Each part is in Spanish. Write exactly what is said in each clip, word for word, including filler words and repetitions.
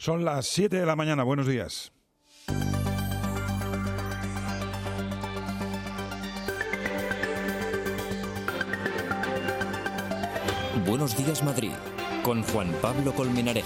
Son las siete de la mañana, buenos días. Buenos días, Madrid, con Juan Pablo Colmenarejo.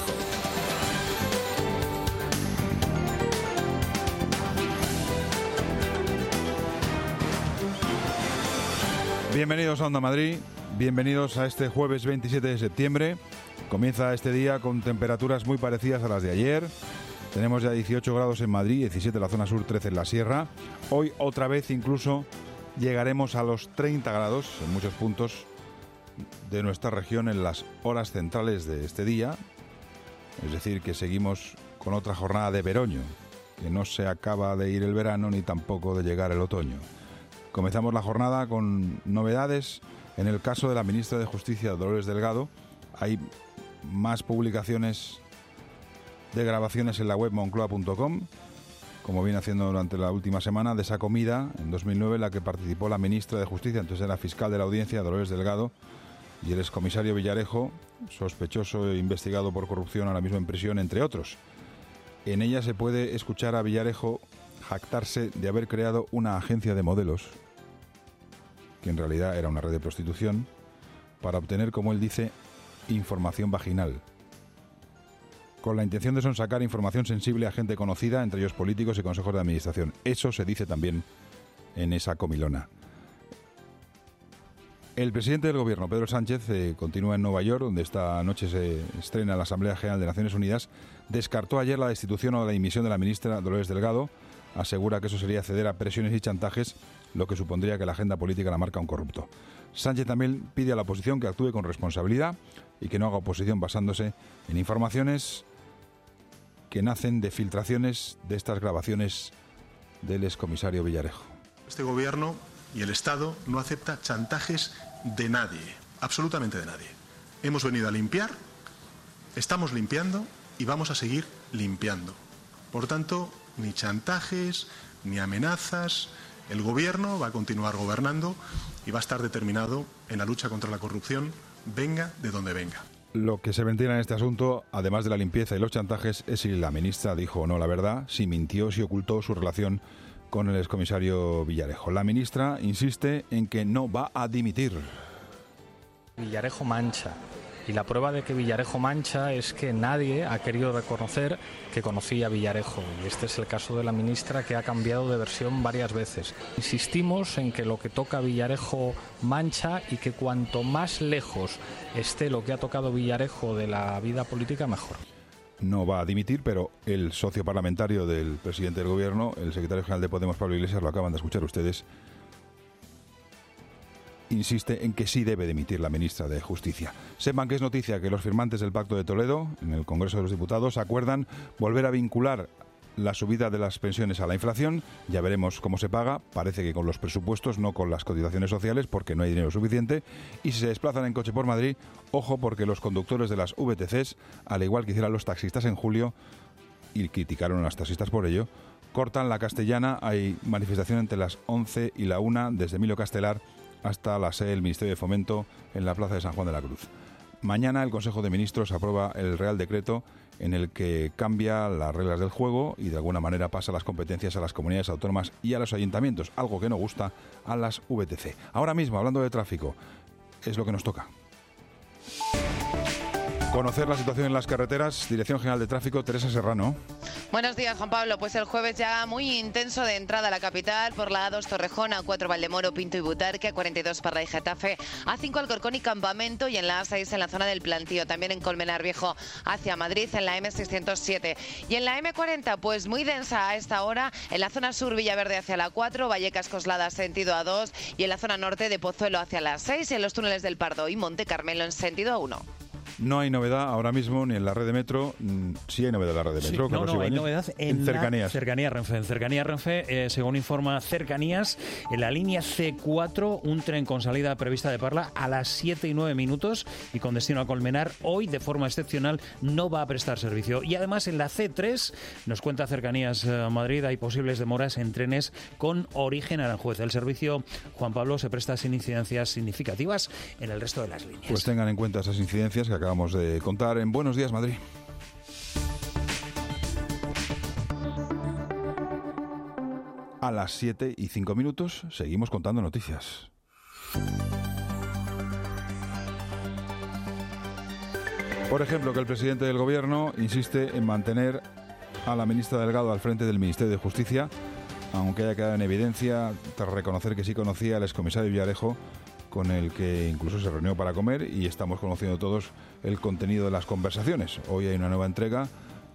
Bienvenidos a Onda Madrid, bienvenidos a este jueves veintisiete de septiembre. Comienza este día con temperaturas muy parecidas a las de ayer. Tenemos ya dieciocho grados en Madrid, diecisiete en la zona sur, trece en la sierra. Hoy otra vez incluso llegaremos a los treinta grados en muchos puntos de nuestra región en las horas centrales de este día. Es decir, que seguimos con otra jornada de veroño, que no se acaba de ir el verano ni tampoco de llegar el otoño. Comenzamos la jornada con novedades. En el caso de la ministra de Justicia, Dolores Delgado, hay más publicaciones de grabaciones en la web moncloa punto com, como viene haciendo durante la última semana, de esa comida en dos mil nueve en la que participó la ministra de Justicia, entonces era fiscal de la audiencia, Dolores Delgado, y el excomisario Villarejo, sospechoso e investigado por corrupción, ahora mismo en prisión, entre otros. En ella se puede escuchar a Villarejo jactarse de haber creado una agencia de modelos, que en realidad era una red de prostitución, para obtener, como él dice, información vaginal, con la intención de sonsacar información sensible a gente conocida, entre ellos políticos y consejos de administración. Eso se dice también en esa comilona. El presidente del gobierno, Pedro Sánchez, eh, continúa en Nueva York, donde esta noche se estrena la Asamblea General de Naciones Unidas. Descartó ayer la destitución o la dimisión de la ministra Dolores Delgado. Asegura que eso sería ceder a presiones y chantajes, lo que supondría que la agenda política la marca un corrupto. Sánchez también pide a la oposición que actúe con responsabilidad y que no haga oposición basándose en informaciones que nacen de filtraciones de estas grabaciones del excomisario Villarejo. Este gobierno y el Estado no acepta chantajes de nadie, absolutamente de nadie. Hemos venido a limpiar, estamos limpiando y vamos a seguir limpiando. Por tanto, ni chantajes, ni amenazas. El gobierno va a continuar gobernando y va a estar determinado en la lucha contra la corrupción, venga de donde venga. Lo que se ventila en este asunto, además de la limpieza y los chantajes, es si la ministra dijo o no la verdad, si mintió, si ocultó su relación con el excomisario Villarejo. La ministra insiste en que no va a dimitir. Villarejo mancha. Y la prueba de que Villarejo mancha es que nadie ha querido reconocer que conocía a Villarejo. Y este es el caso de la ministra, que ha cambiado de versión varias veces. Insistimos en que lo que toca a Villarejo mancha y que cuanto más lejos esté lo que ha tocado Villarejo de la vida política, mejor. No va a dimitir, pero el socio parlamentario del presidente del gobierno, el secretario general de Podemos, Pablo Iglesias, lo acaban de escuchar ustedes, insiste en que sí debe dimitir la ministra de Justicia. Sepan que es noticia que los firmantes del Pacto de Toledo, en el Congreso de los Diputados, acuerdan volver a vincular la subida de las pensiones a la inflación. Ya veremos cómo se paga. Parece que con los presupuestos, no con las cotizaciones sociales, porque no hay dinero suficiente. Y si se desplazan en coche por Madrid, ojo, porque los conductores de las V T Cs, al igual que hicieron los taxistas en julio, y criticaron a los taxistas por ello, cortan la Castellana. Hay manifestación entre las once y la una, desde Emilio Castelar hasta la sede del Ministerio de Fomento en la Plaza de San Juan de la Cruz. Mañana el Consejo de Ministros aprueba el Real Decreto en el que cambia las reglas del juego y de alguna manera pasa las competencias a las comunidades autónomas y a los ayuntamientos, algo que no gusta a las V T C. Ahora mismo, hablando de tráfico, es lo que nos toca. Conocer la situación en las carreteras. Dirección General de Tráfico, Teresa Serrano. Buenos días, Juan Pablo. Pues el jueves ya muy intenso de entrada a la capital por la A dos Torrejón, A cuatro Valdemoro, Pinto y Butarque, A cuarenta y dos Parla y Getafe, A cinco Alcorcón y Campamento, y en la A seis en la zona del Plantío, también en Colmenar Viejo hacia Madrid, en la eme seiscientos siete. Y en la eme cuarenta, pues muy densa a esta hora, en la zona sur Villaverde hacia la cuatro, Vallecas Coslada sentido A dos, y en la zona norte de Pozuelo hacia la seis, y en los túneles del Pardo y Monte Carmelo en sentido A uno. No hay novedad ahora mismo ni en la red de metro. Sí hay novedad en la red de metro. Sí, no, no, hay novedad en, en cercanías. Cercanía Renfe. En cercanía Renfe, eh, según informa Cercanías, en la línea ce cuatro, un tren con salida prevista de Parla a las siete y nueve minutos y con destino a Colmenar, hoy de forma excepcional no va a prestar servicio. Y además en la ce tres, nos cuenta Cercanías eh, Madrid, hay posibles demoras en trenes con origen Aranjuez. El servicio, Juan Pablo, se presta sin incidencias significativas en el resto de las líneas. Pues tengan en cuenta esas incidencias que acabamos de contar en Buenos Días, Madrid. a las siete y cinco minutos. Seguimos contando noticias. Por ejemplo, que el presidente del Gobierno insiste en mantener a la ministra Delgado al frente del Ministerio de Justicia, aunque haya quedado en evidencia tras reconocer que sí conocía al excomisario Villarejo, con el que incluso se reunió para comer, y estamos conociendo todos el contenido de las conversaciones. Hoy hay una nueva entrega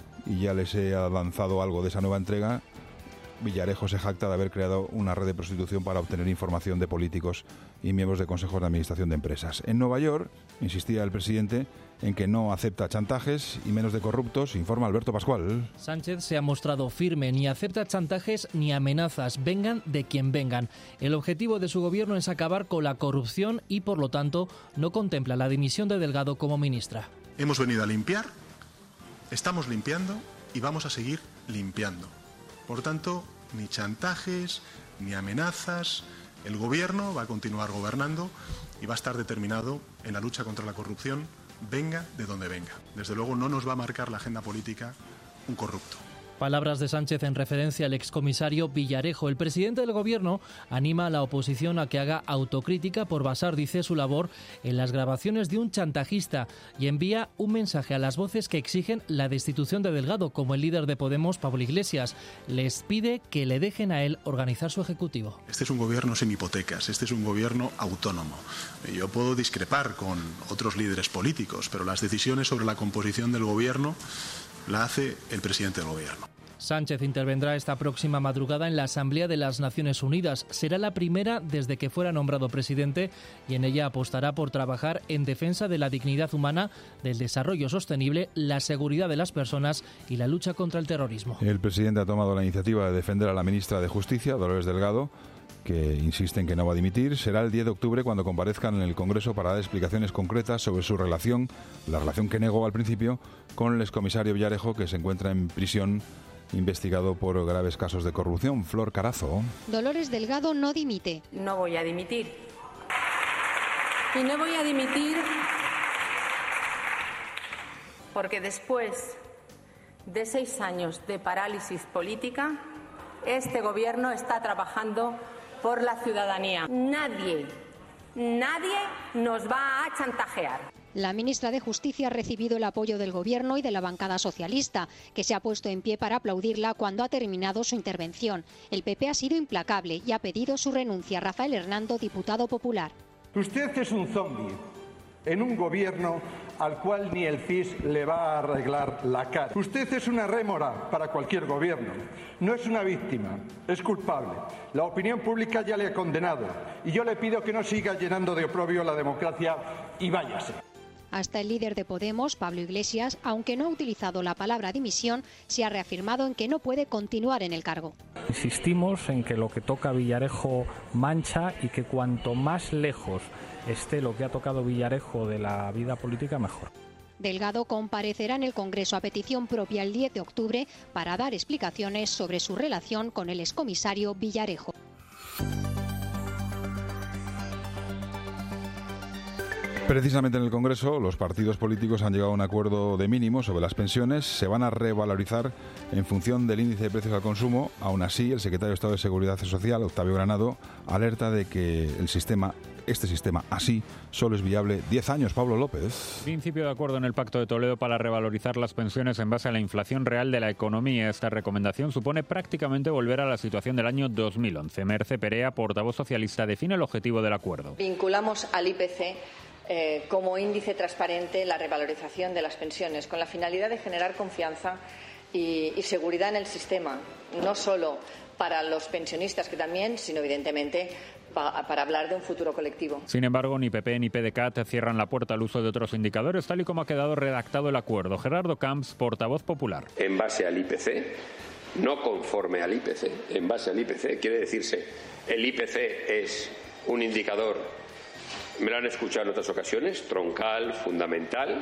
y ya les he avanzado algo de esa nueva entrega. Villarejo se jacta de haber creado una red de prostitución para obtener información de políticos y miembros de consejos de administración de empresas. En Nueva York insistía el presidente en que no acepta chantajes y menos de corruptos, informa Alberto Pascual. Sánchez se ha mostrado firme, ni acepta chantajes ni amenazas, vengan de quien vengan. El objetivo de su gobierno es acabar con la corrupción y, por lo tanto, no contempla la dimisión de Delgado como ministra. Hemos venido a limpiar, estamos limpiando y vamos a seguir limpiando. Por tanto, ni chantajes, ni amenazas. El Gobierno va a continuar gobernando y va a estar determinado en la lucha contra la corrupción, venga de donde venga. Desde luego no nos va a marcar la agenda política un corrupto. Palabras de Sánchez en referencia al excomisario Villarejo. El presidente del Gobierno anima a la oposición a que haga autocrítica por basar, dice, su labor en las grabaciones de un chantajista y envía un mensaje a las voces que exigen la destitución de Delgado, como el líder de Podemos, Pablo Iglesias. Les pide que le dejen a él organizar su ejecutivo. Este es un gobierno sin hipotecas, este es un gobierno autónomo. Yo puedo discrepar con otros líderes políticos, pero las decisiones sobre la composición del gobierno la hace el presidente del Gobierno. Sánchez intervendrá esta próxima madrugada en la Asamblea de las Naciones Unidas. Será la primera desde que fuera nombrado presidente y en ella apostará por trabajar en defensa de la dignidad humana, del desarrollo sostenible, la seguridad de las personas y la lucha contra el terrorismo. El presidente ha tomado la iniciativa de defender a la ministra de Justicia, Dolores Delgado, que insiste en que no va a dimitir. Será el diez de octubre cuando comparezcan en el Congreso para dar explicaciones concretas sobre su relación, la relación que negó al principio, con el excomisario Villarejo, que se encuentra en prisión investigado por graves casos de corrupción. Flor Carazo. Dolores Delgado no dimite. No voy a dimitir. Y no voy a dimitir porque después de seis años de parálisis política, este gobierno está trabajando por la ciudadanía. Nadie, nadie nos va a chantajear. La ministra de Justicia ha recibido el apoyo del Gobierno y de la bancada socialista, que se ha puesto en pie para aplaudirla cuando ha terminado su intervención. El P P ha sido implacable y ha pedido su renuncia. Rafael Hernando, diputado popular. Usted es un zombi en un gobierno al cual ni el C I S le va a arreglar la cara. Usted es una rémora para cualquier gobierno. No es una víctima, es culpable. La opinión pública ya le ha condenado y yo le pido que no siga llenando de oprobio la democracia y váyase. Hasta el líder de Podemos, Pablo Iglesias, aunque no ha utilizado la palabra dimisión, se ha reafirmado en que no puede continuar en el cargo. Insistimos en que lo que toca a Villarejo mancha y que cuanto más lejos esté lo que ha tocado Villarejo de la vida política, mejor. Delgado comparecerá en el Congreso a petición propia el diez de octubre para dar explicaciones sobre su relación con el excomisario Villarejo. Precisamente en el Congreso, los partidos políticos han llegado a un acuerdo de mínimo sobre las pensiones. Se van a revalorizar en función del índice de precios al consumo. Aún así, el secretario de Estado de Seguridad Social, Octavio Granado, alerta de que el sistema, este sistema así, solo es viable diez años. Pablo López. Principio de acuerdo en el Pacto de Toledo para revalorizar las pensiones en base a la inflación real de la economía. Esta recomendación supone prácticamente volver a la situación del año dos mil once. Merce Perea, portavoz socialista, define el objetivo del acuerdo. Vinculamos al I P C Eh, como índice transparente la revalorización de las pensiones, con la finalidad de generar confianza y, y seguridad en el sistema, no solo para los pensionistas, que también, sino evidentemente pa, para hablar de un futuro colectivo. Sin embargo, ni P P ni P D C A T cierran la puerta al uso de otros indicadores, tal y como ha quedado redactado el acuerdo. Gerardo Camps, portavoz popular. En base al I P C, no conforme al I P C, en base al I P C, quiere decirse, el I P C es un indicador, me lo han escuchado en otras ocasiones, troncal, fundamental,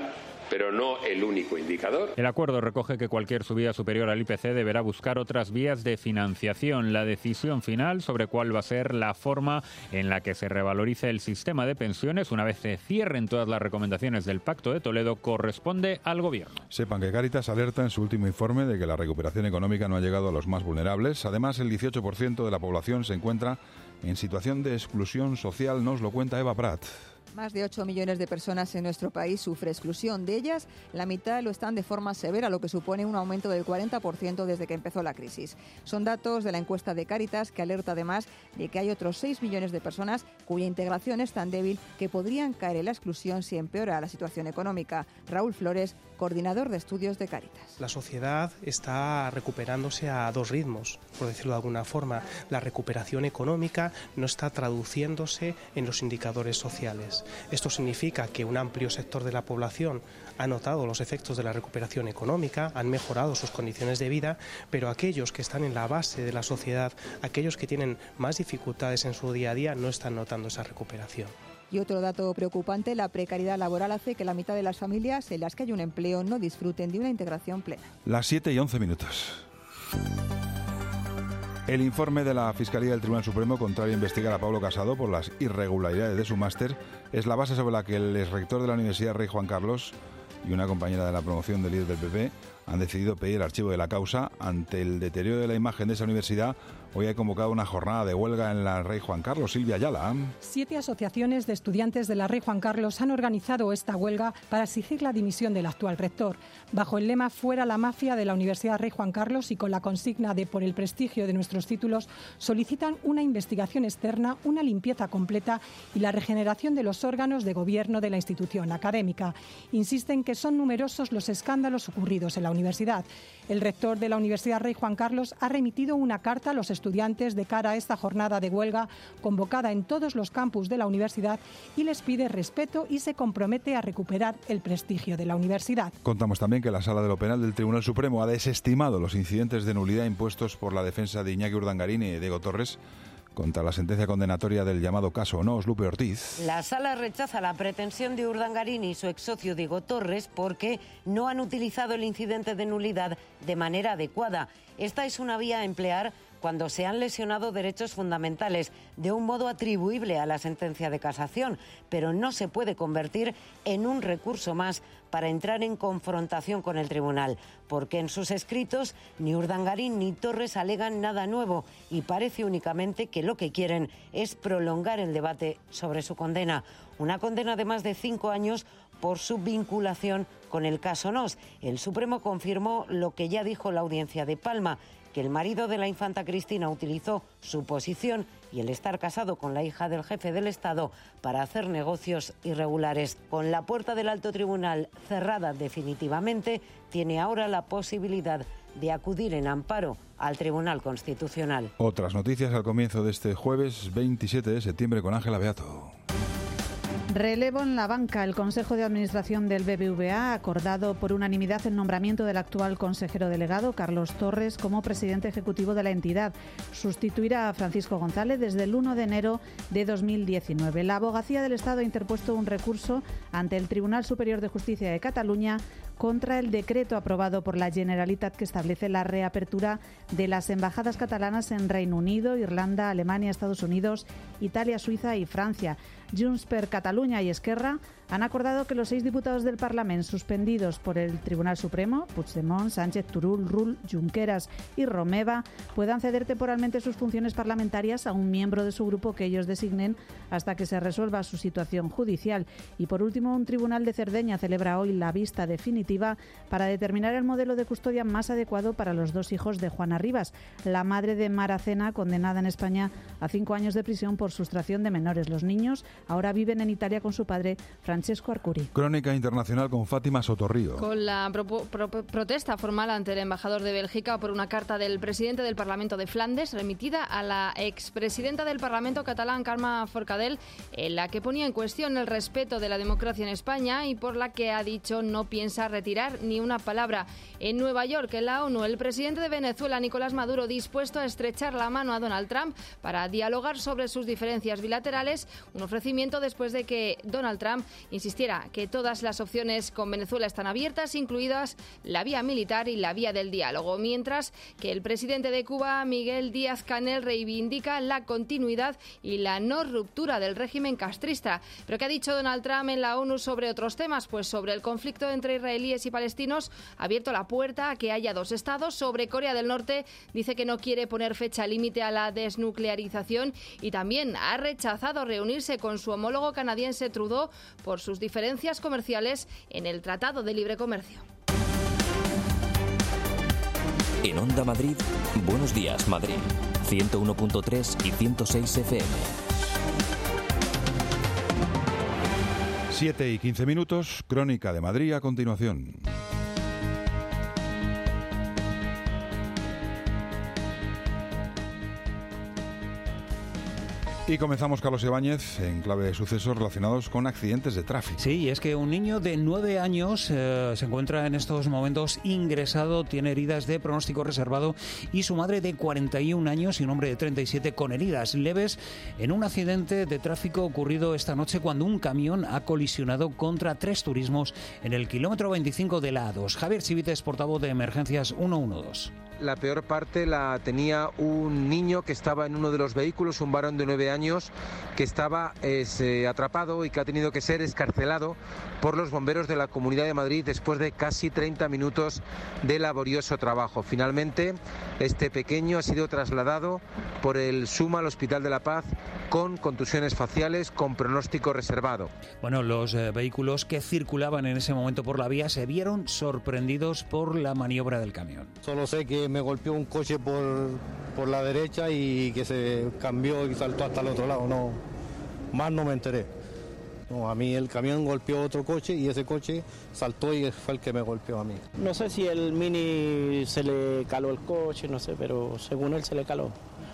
pero no el único indicador. El acuerdo recoge que cualquier subida superior al I P C deberá buscar otras vías de financiación. La decisión final sobre cuál va a ser la forma en la que se revalorice el sistema de pensiones una vez se cierren todas las recomendaciones del Pacto de Toledo corresponde al Gobierno. Sepan que Cáritas alerta en su último informe de que la recuperación económica no ha llegado a los más vulnerables. Además, el dieciocho por ciento de la población se encuentra en situación de exclusión social, nos lo cuenta Eva Prat. Más de ocho millones de personas en nuestro país sufren exclusión. De ellas, la mitad lo están de forma severa, lo que supone un aumento del cuarenta por ciento desde que empezó la crisis. Son datos de la encuesta de Cáritas, que alerta además de que hay otros seis millones de personas cuya integración es tan débil que podrían caer en la exclusión si empeora la situación económica. Raúl Flores, coordinador de estudios de Cáritas. La sociedad está recuperándose a dos ritmos, por decirlo de alguna forma. La recuperación económica no está traduciéndose en los indicadores sociales. Esto significa que un amplio sector de la población ha notado los efectos de la recuperación económica, han mejorado sus condiciones de vida, pero aquellos que están en la base de la sociedad, aquellos que tienen más dificultades en su día a día, no están notando esa recuperación. Y otro dato preocupante, la precariedad laboral hace que la mitad de las familias en las que hay un empleo no disfruten de una integración plena. Las siete y once minutos. El informe de la Fiscalía del Tribunal Supremo contra investigar a Pablo Casado por las irregularidades de su máster es la base sobre la que el exrector de la Universidad Rey Juan Carlos y una compañera de la promoción del líder del P P han decidido pedir el archivo de la causa. Ante el deterioro de la imagen de esa universidad, hoy ha convocado una jornada de huelga en la Rey Juan Carlos. Silvia Ayala. Siete asociaciones de estudiantes de la Rey Juan Carlos han organizado esta huelga para exigir la dimisión del actual rector. Bajo el lema "Fuera la mafia" de la Universidad Rey Juan Carlos y con la consigna de "Por el prestigio de nuestros títulos", solicitan una investigación externa, una limpieza completa y la regeneración de los órganos de gobierno de la institución académica. Insisten que son numerosos los escándalos ocurridos en la universidad. El rector de la Universidad Rey Juan Carlos ha remitido una carta a los estudiantes de cara a esta jornada de huelga convocada en todos los campus de la universidad y les pide respeto y se compromete a recuperar el prestigio de la universidad. Contamos también que la Sala de lo Penal del Tribunal Supremo ha desestimado los incidentes de nulidad impuestos por la defensa de Iñaki Urdangarín y Diego Torres contra la sentencia condenatoria del llamado caso Onós. Lupe Ortiz. La Sala rechaza la pretensión de Urdangarín y su exsocio Diego Torres porque no han utilizado el incidente de nulidad de manera adecuada. Esta es una vía a emplear cuando se han lesionado derechos fundamentales de un modo atribuible a la sentencia de casación, pero no se puede convertir en un recurso más para entrar en confrontación con el tribunal, porque en sus escritos ni Urdangarín ni Torres alegan nada nuevo y parece únicamente que lo que quieren es prolongar el debate sobre su condena. Una condena de más de cinco años por su vinculación con el caso Onós. El Supremo confirmó lo que ya dijo la audiencia de Palma, que el marido de la infanta Cristina utilizó su posición y el estar casado con la hija del jefe del Estado para hacer negocios irregulares. Con la puerta del alto tribunal cerrada definitivamente, tiene ahora la posibilidad de acudir en amparo al Tribunal Constitucional. Otras noticias al comienzo de este jueves veintisiete de septiembre con Ángela Beato. Relevo en la banca. El Consejo de Administración del B B V A ha acordado por unanimidad el nombramiento del actual consejero delegado, Carlos Torres, como presidente ejecutivo de la entidad. Sustituirá a Francisco González desde el uno de enero de dos mil diecinueve. La Abogacía del Estado ha interpuesto un recurso ante el Tribunal Superior de Justicia de Cataluña contra el decreto aprobado por la Generalitat que establece la reapertura de las embajadas catalanas en Reino Unido, Irlanda, Alemania, Estados Unidos, Italia, Suiza y Francia. Junts per Catalunya y Esquerra han acordado que los seis diputados del Parlamento suspendidos por el Tribunal Supremo, Puigdemont, Sánchez, Turull, Rull, Junqueras y Romeva, puedan ceder temporalmente sus funciones parlamentarias a un miembro de su grupo que ellos designen hasta que se resuelva su situación judicial. Y por último, un tribunal de Cerdeña celebra hoy la vista definitiva para determinar el modelo de custodia más adecuado para los dos hijos de Juana Rivas, la madre de Maracena, condenada en España a cinco años de prisión por sustracción de menores. Los niños ahora viven en Italia con su padre, Francesco Arcuri. Crónica internacional con Fátima Sotorrío. Con la pro pro protesta formal ante el embajador de Bélgica por una carta del presidente del Parlamento de Flandes remitida a la expresidenta del Parlamento catalán, Carme Forcadell, en la que ponía en cuestión el respeto de la democracia en España y por la que ha dicho no piensa retirar ni una palabra. En Nueva York, en la ONU, el presidente de Venezuela, Nicolás Maduro, dispuesto a estrechar la mano a Donald Trump para dialogar sobre sus diferencias bilaterales, un ofrecimiento reconocimiento después de que Donald Trump insistiera que todas las opciones con Venezuela están abiertas, incluidas la vía militar y la vía del diálogo, mientras que el presidente de Cuba, Miguel Díaz-Canel, reivindica la continuidad y la no ruptura del régimen castrista. ¿Pero qué ha dicho Donald Trump en la ONU sobre otros temas? Pues sobre el conflicto entre israelíes y palestinos ha abierto la puerta a que haya dos estados. Sobre Corea del Norte dice que no quiere poner fecha límite a la desnuclearización y también ha rechazado reunirse con su homólogo canadiense Trudeau por sus diferencias comerciales en el Tratado de Libre Comercio. En Onda Madrid, Buenos Días Madrid, ciento uno punto tres y ciento seis F M. siete y quince minutos, Crónica de Madrid a continuación. Y comenzamos, Carlos Ibáñez, en clave de sucesos relacionados con accidentes de tráfico. Sí, es que un niño de nueve años eh, se encuentra en estos momentos ingresado, tiene heridas de pronóstico reservado, y su madre de cuarenta y un años y un hombre de treinta y siete con heridas leves en un accidente de tráfico ocurrido esta noche cuando un camión ha colisionado contra tres turismos en el kilómetro veinticinco de la A dos. Javier Chivites, portavoz de Emergencias ciento doce. La peor parte la tenía un niño que estaba en uno de los vehículos, un varón de nueve años, que estaba es, eh, atrapado y que ha tenido que ser excarcelado por los bomberos de la Comunidad de Madrid después de casi treinta minutos de laborioso trabajo. Finalmente, este pequeño ha sido trasladado por el SUMA al Hospital de la Paz con contusiones faciales, con pronóstico reservado. Bueno, los eh, vehículos que circulaban en ese momento por la vía se vieron sorprendidos por la maniobra del camión. Solo sé que me golpeó un coche por, por la derecha y que se cambió y saltó hasta el otro lado. No, más no me enteré. No, a mí el camión golpeó otro coche y ese coche saltó y fue el que me golpeó a mí. No sé si el Mini se le caló el coche, no sé, pero según él se le caló.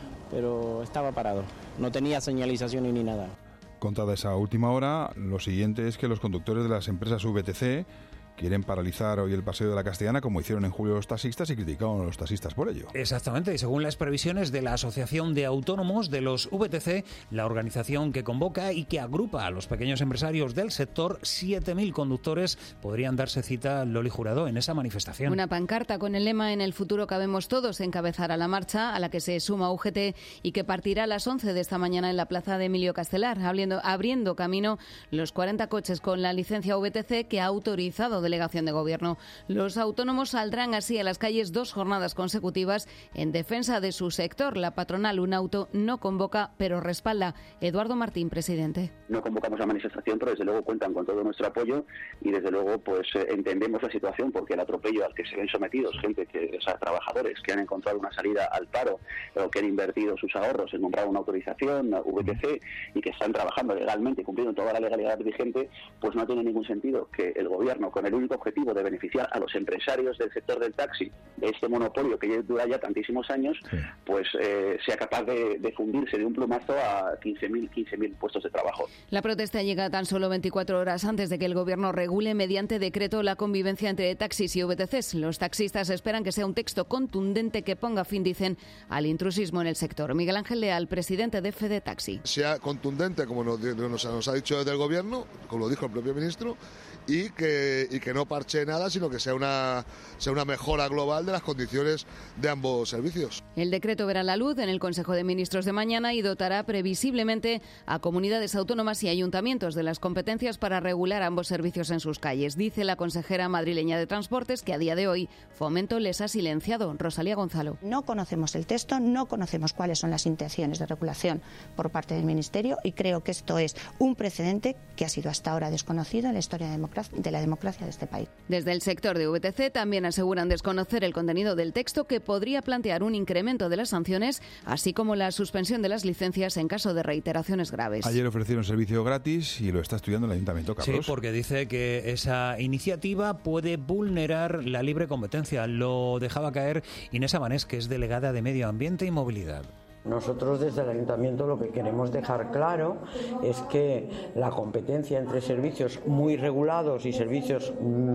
Pero estaba parado, no tenía señalización ni nada. Contada esa última hora, lo siguiente es que los conductores de las empresas V T C quieren paralizar hoy el paseo de la Castellana, como hicieron en julio los taxistas, y criticaron a los taxistas por ello. Exactamente, y según las previsiones de la Asociación de Autónomos de los V T C, la organización que convoca y que agrupa a los pequeños empresarios del sector, siete mil conductores podrían darse cita, Loli Jurado, en esa manifestación. Una pancarta con el lema "En el futuro cabemos todos" encabezará la marcha, a la que se suma U G T y que partirá a las once de esta mañana en la plaza de Emilio Castelar, abriendo, abriendo camino los cuarenta coches con la licencia V T C que ha autorizado delegación de gobierno. Los autónomos saldrán así a las calles dos jornadas consecutivas en defensa de su sector. La patronal Unauto no convoca, pero respalda. Eduardo Martín, presidente. No convocamos la manifestación, pero desde luego cuentan con todo nuestro apoyo y desde luego pues eh, entendemos la situación, porque el atropello al que se ven sometidos gente, que, o sea, trabajadores que han encontrado una salida al paro o que han invertido sus ahorros en comprar una autorización, una V T C, y que están trabajando legalmente, cumpliendo toda la legalidad vigente, pues no tiene ningún sentido que el gobierno, con el único objetivo de beneficiar a los empresarios del sector del taxi, de este monopolio que dura ya tantísimos años, sí. pues eh, sea capaz de, de fundirse de un plumazo a quince mil puestos de trabajo. La protesta llega tan solo veinticuatro horas antes de que el gobierno regule mediante decreto la convivencia entre taxis y V T Cs. Los taxistas esperan que sea un texto contundente que ponga fin, dicen, al intrusismo en el sector. Miguel Ángel Leal, presidente de Fede Taxi. Sea contundente, como nos, nos, nos ha dicho desde el gobierno, como lo dijo el propio ministro, y que, y que no parche nada, sino que sea una, sea una mejora global de las condiciones de ambos servicios. El decreto verá la luz en el Consejo de Ministros de mañana y dotará previsiblemente a comunidades autónomas y ayuntamientos de las competencias para regular ambos servicios en sus calles. Dice la consejera madrileña de Transportes que a día de hoy Fomento les ha silenciado. Rosalía Gonzalo. No conocemos el texto, no conocemos cuáles son las intenciones de regulación por parte del Ministerio, y creo que esto es un precedente que ha sido hasta ahora desconocido en la historia democrática de la democracia de este país. Desde el sector de V T C también aseguran desconocer el contenido del texto, que podría plantear un incremento de las sanciones, así como la suspensión de las licencias en caso de reiteraciones graves. Ayer ofrecieron servicio gratis y lo está estudiando el Ayuntamiento, Carlos. Sí, porque dice que esa iniciativa puede vulnerar la libre competencia. Lo dejaba caer Inés Amanés, que es delegada de Medio Ambiente y Movilidad. Nosotros desde el Ayuntamiento lo que queremos dejar claro es que la competencia entre servicios muy regulados y servicios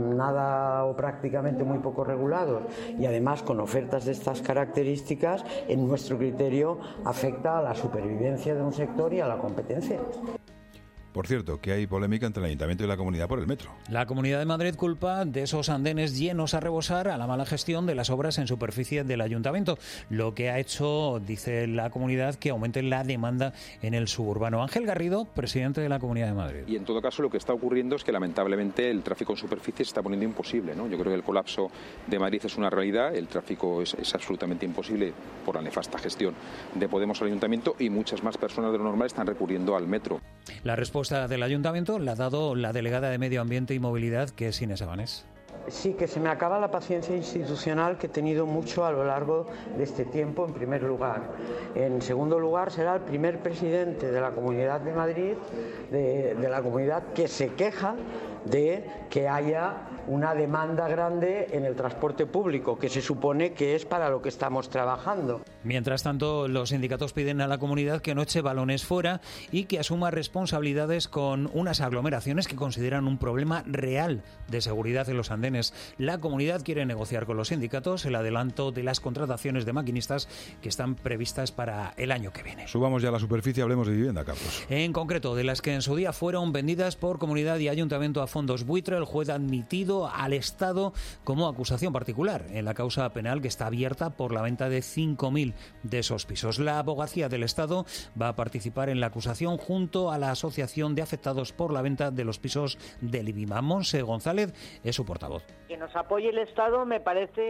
nada o prácticamente muy poco regulados, y además con ofertas de estas características, en nuestro criterio afecta a la supervivencia de un sector y a la competencia. Por cierto, que hay polémica entre el Ayuntamiento y la Comunidad por el metro. La Comunidad de Madrid culpa de esos andenes llenos a rebosar a la mala gestión de las obras en superficie del Ayuntamiento, lo que ha hecho, dice la Comunidad, que aumente la demanda en el suburbano. Ángel Garrido, presidente de la Comunidad de Madrid. Y en todo caso lo que está ocurriendo es que lamentablemente el tráfico en superficie se está poniendo imposible, ¿no? Yo creo que el colapso de Madrid es una realidad, el tráfico es, es absolutamente imposible por la nefasta gestión de Podemos al Ayuntamiento y muchas más personas de lo normal están recurriendo al metro. La respuesta del Ayuntamiento la ha dado la delegada de Medio Ambiente y Movilidad, que es Inés Abanés. Sí, que se me acaba la paciencia institucional que he tenido mucho a lo largo de este tiempo, en primer lugar. En segundo lugar, será el primer presidente de la Comunidad de Madrid, de, de la comunidad, que se queja de que haya una demanda grande en el transporte público, que se supone que es para lo que estamos trabajando. Mientras tanto, los sindicatos piden a la comunidad que no eche balones fuera y que asuma responsabilidades con unas aglomeraciones que consideran un problema real de seguridad en los andenes. La comunidad quiere negociar con los sindicatos el adelanto de las contrataciones de maquinistas que están previstas para el año que viene. Subamos ya a la superficie, hablemos de vivienda, Carlos. En concreto, de las que en su día fueron vendidas por comunidad y ayuntamiento a fondos buitre, el juez ha admitido al Estado como acusación particular en la causa penal que está abierta por la venta de cinco mil de esos pisos. La abogacía del Estado va a participar en la acusación junto a la Asociación de Afectados por la Venta de los Pisos del IBIMA. Monse González es su portavoz. Que nos apoye el Estado me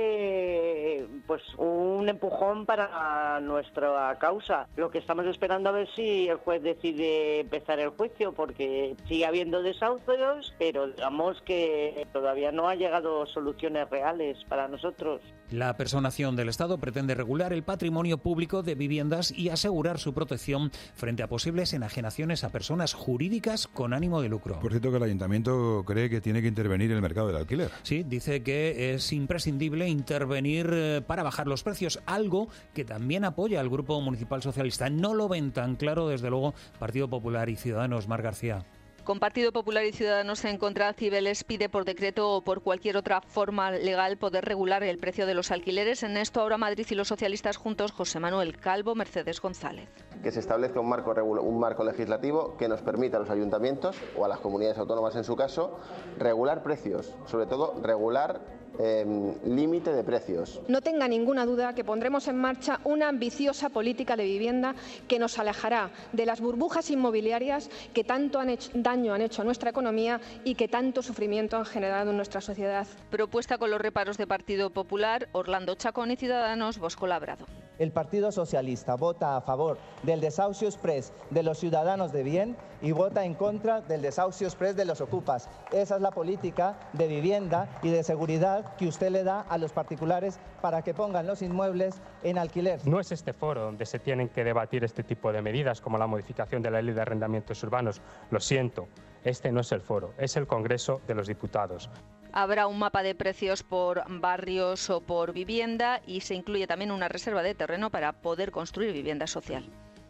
parece pues un empujón para nuestra causa. Lo que estamos esperando a ver si el juez decide empezar el juicio, porque sigue habiendo desahucios, pero digamos que todavía no ha llegado soluciones reales para nosotros. La personación del Estado pretende regular el patrimonio público de viviendas y asegurar su protección frente a posibles enajenaciones a personas jurídicas con ánimo de lucro. Por cierto, que el Ayuntamiento cree que tiene que intervenir en el mercado del alquiler. Sí, dice que es imprescindible intervenir para bajar los precios, algo que también apoya al Grupo Municipal Socialista. No lo ven tan claro, desde luego, Partido Popular y Ciudadanos. Mar García. Con Partido Popular y Ciudadanos en contra, Cibeles pide por decreto o por cualquier otra forma legal poder regular el precio de los alquileres. En esto, ahora Madrid y los socialistas juntos, José Manuel Calvo, Mercedes González. Que se establezca un marco, un marco legislativo que nos permita a los ayuntamientos, o a las comunidades autónomas en su caso, regular precios, sobre todo regular Eh, límite de precios. No tenga ninguna duda que pondremos en marcha una ambiciosa política de vivienda que nos alejará de las burbujas inmobiliarias que tanto han hecho, daño han hecho a nuestra economía y que tanto sufrimiento han generado en nuestra sociedad. Propuesta con los reparos de Partido Popular, Orlando Chacón y Ciudadanos, Bosco Labrado. El Partido Socialista vota a favor del desahucio exprés de los ciudadanos de bien y vota en contra del desahucio exprés de los ocupas. Esa es la política de vivienda y de seguridad que usted le da a los particulares para que pongan los inmuebles en alquiler. No es este foro donde se tienen que debatir este tipo de medidas como la modificación de la Ley de Arrendamientos Urbanos. Lo siento, este no es el foro, es el Congreso de los Diputados. Habrá un mapa de precios por barrios o por vivienda y se incluye también una reserva de terreno para poder construir vivienda social.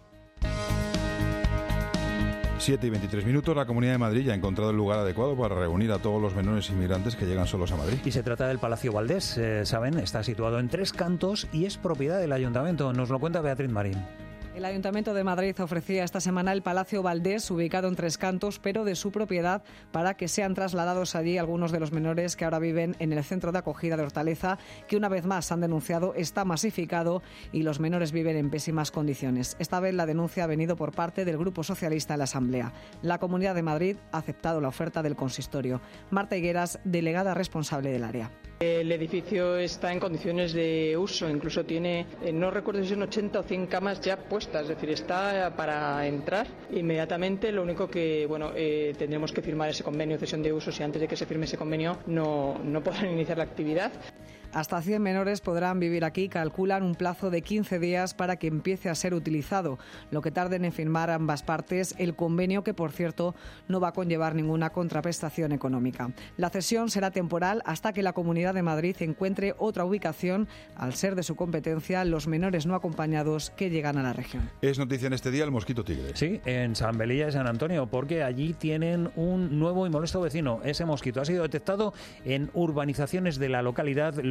siete y veintitrés minutos, la Comunidad de Madrid ya ha encontrado el lugar adecuado para reunir a todos los menores inmigrantes que llegan solos a Madrid. Y se trata del Palacio Valdés, eh, saben, está situado en Tres Cantos y es propiedad del Ayuntamiento. Nos lo cuenta Beatriz Marín. El Ayuntamiento de Madrid ofrecía esta semana el Palacio Valdés, ubicado en Tres Cantos, pero de su propiedad, para que sean trasladados allí algunos de los menores que ahora viven en el centro de acogida de Hortaleza, que una vez más han denunciado está masificado y los menores viven en pésimas condiciones. Esta vez la denuncia ha venido por parte del Grupo Socialista en la Asamblea. La Comunidad de Madrid ha aceptado la oferta del consistorio. Marta Higueras, delegada responsable del área. El edificio está en condiciones de uso, incluso tiene, no recuerdo si son ochenta o cien camas ya puestas, es decir, está para entrar inmediatamente. Lo único que, bueno, eh, tendremos que firmar ese convenio de cesión de usos y antes de que se firme ese convenio no, no podrán iniciar la actividad. Hasta cien menores podrán vivir aquí, calculan un plazo de quince días para que empiece a ser utilizado, lo que tarden en firmar ambas partes el convenio, que por cierto no va a conllevar ninguna contraprestación económica. La cesión será temporal hasta que la Comunidad de Madrid encuentre otra ubicación, al ser de su competencia los menores no acompañados que llegan a la región. Es noticia en este día el mosquito tigre. Sí, en San Belilla y San Antonio, porque allí tienen un nuevo y molesto vecino. Ese mosquito ha sido detectado en urbanizaciones de la localidad. Lo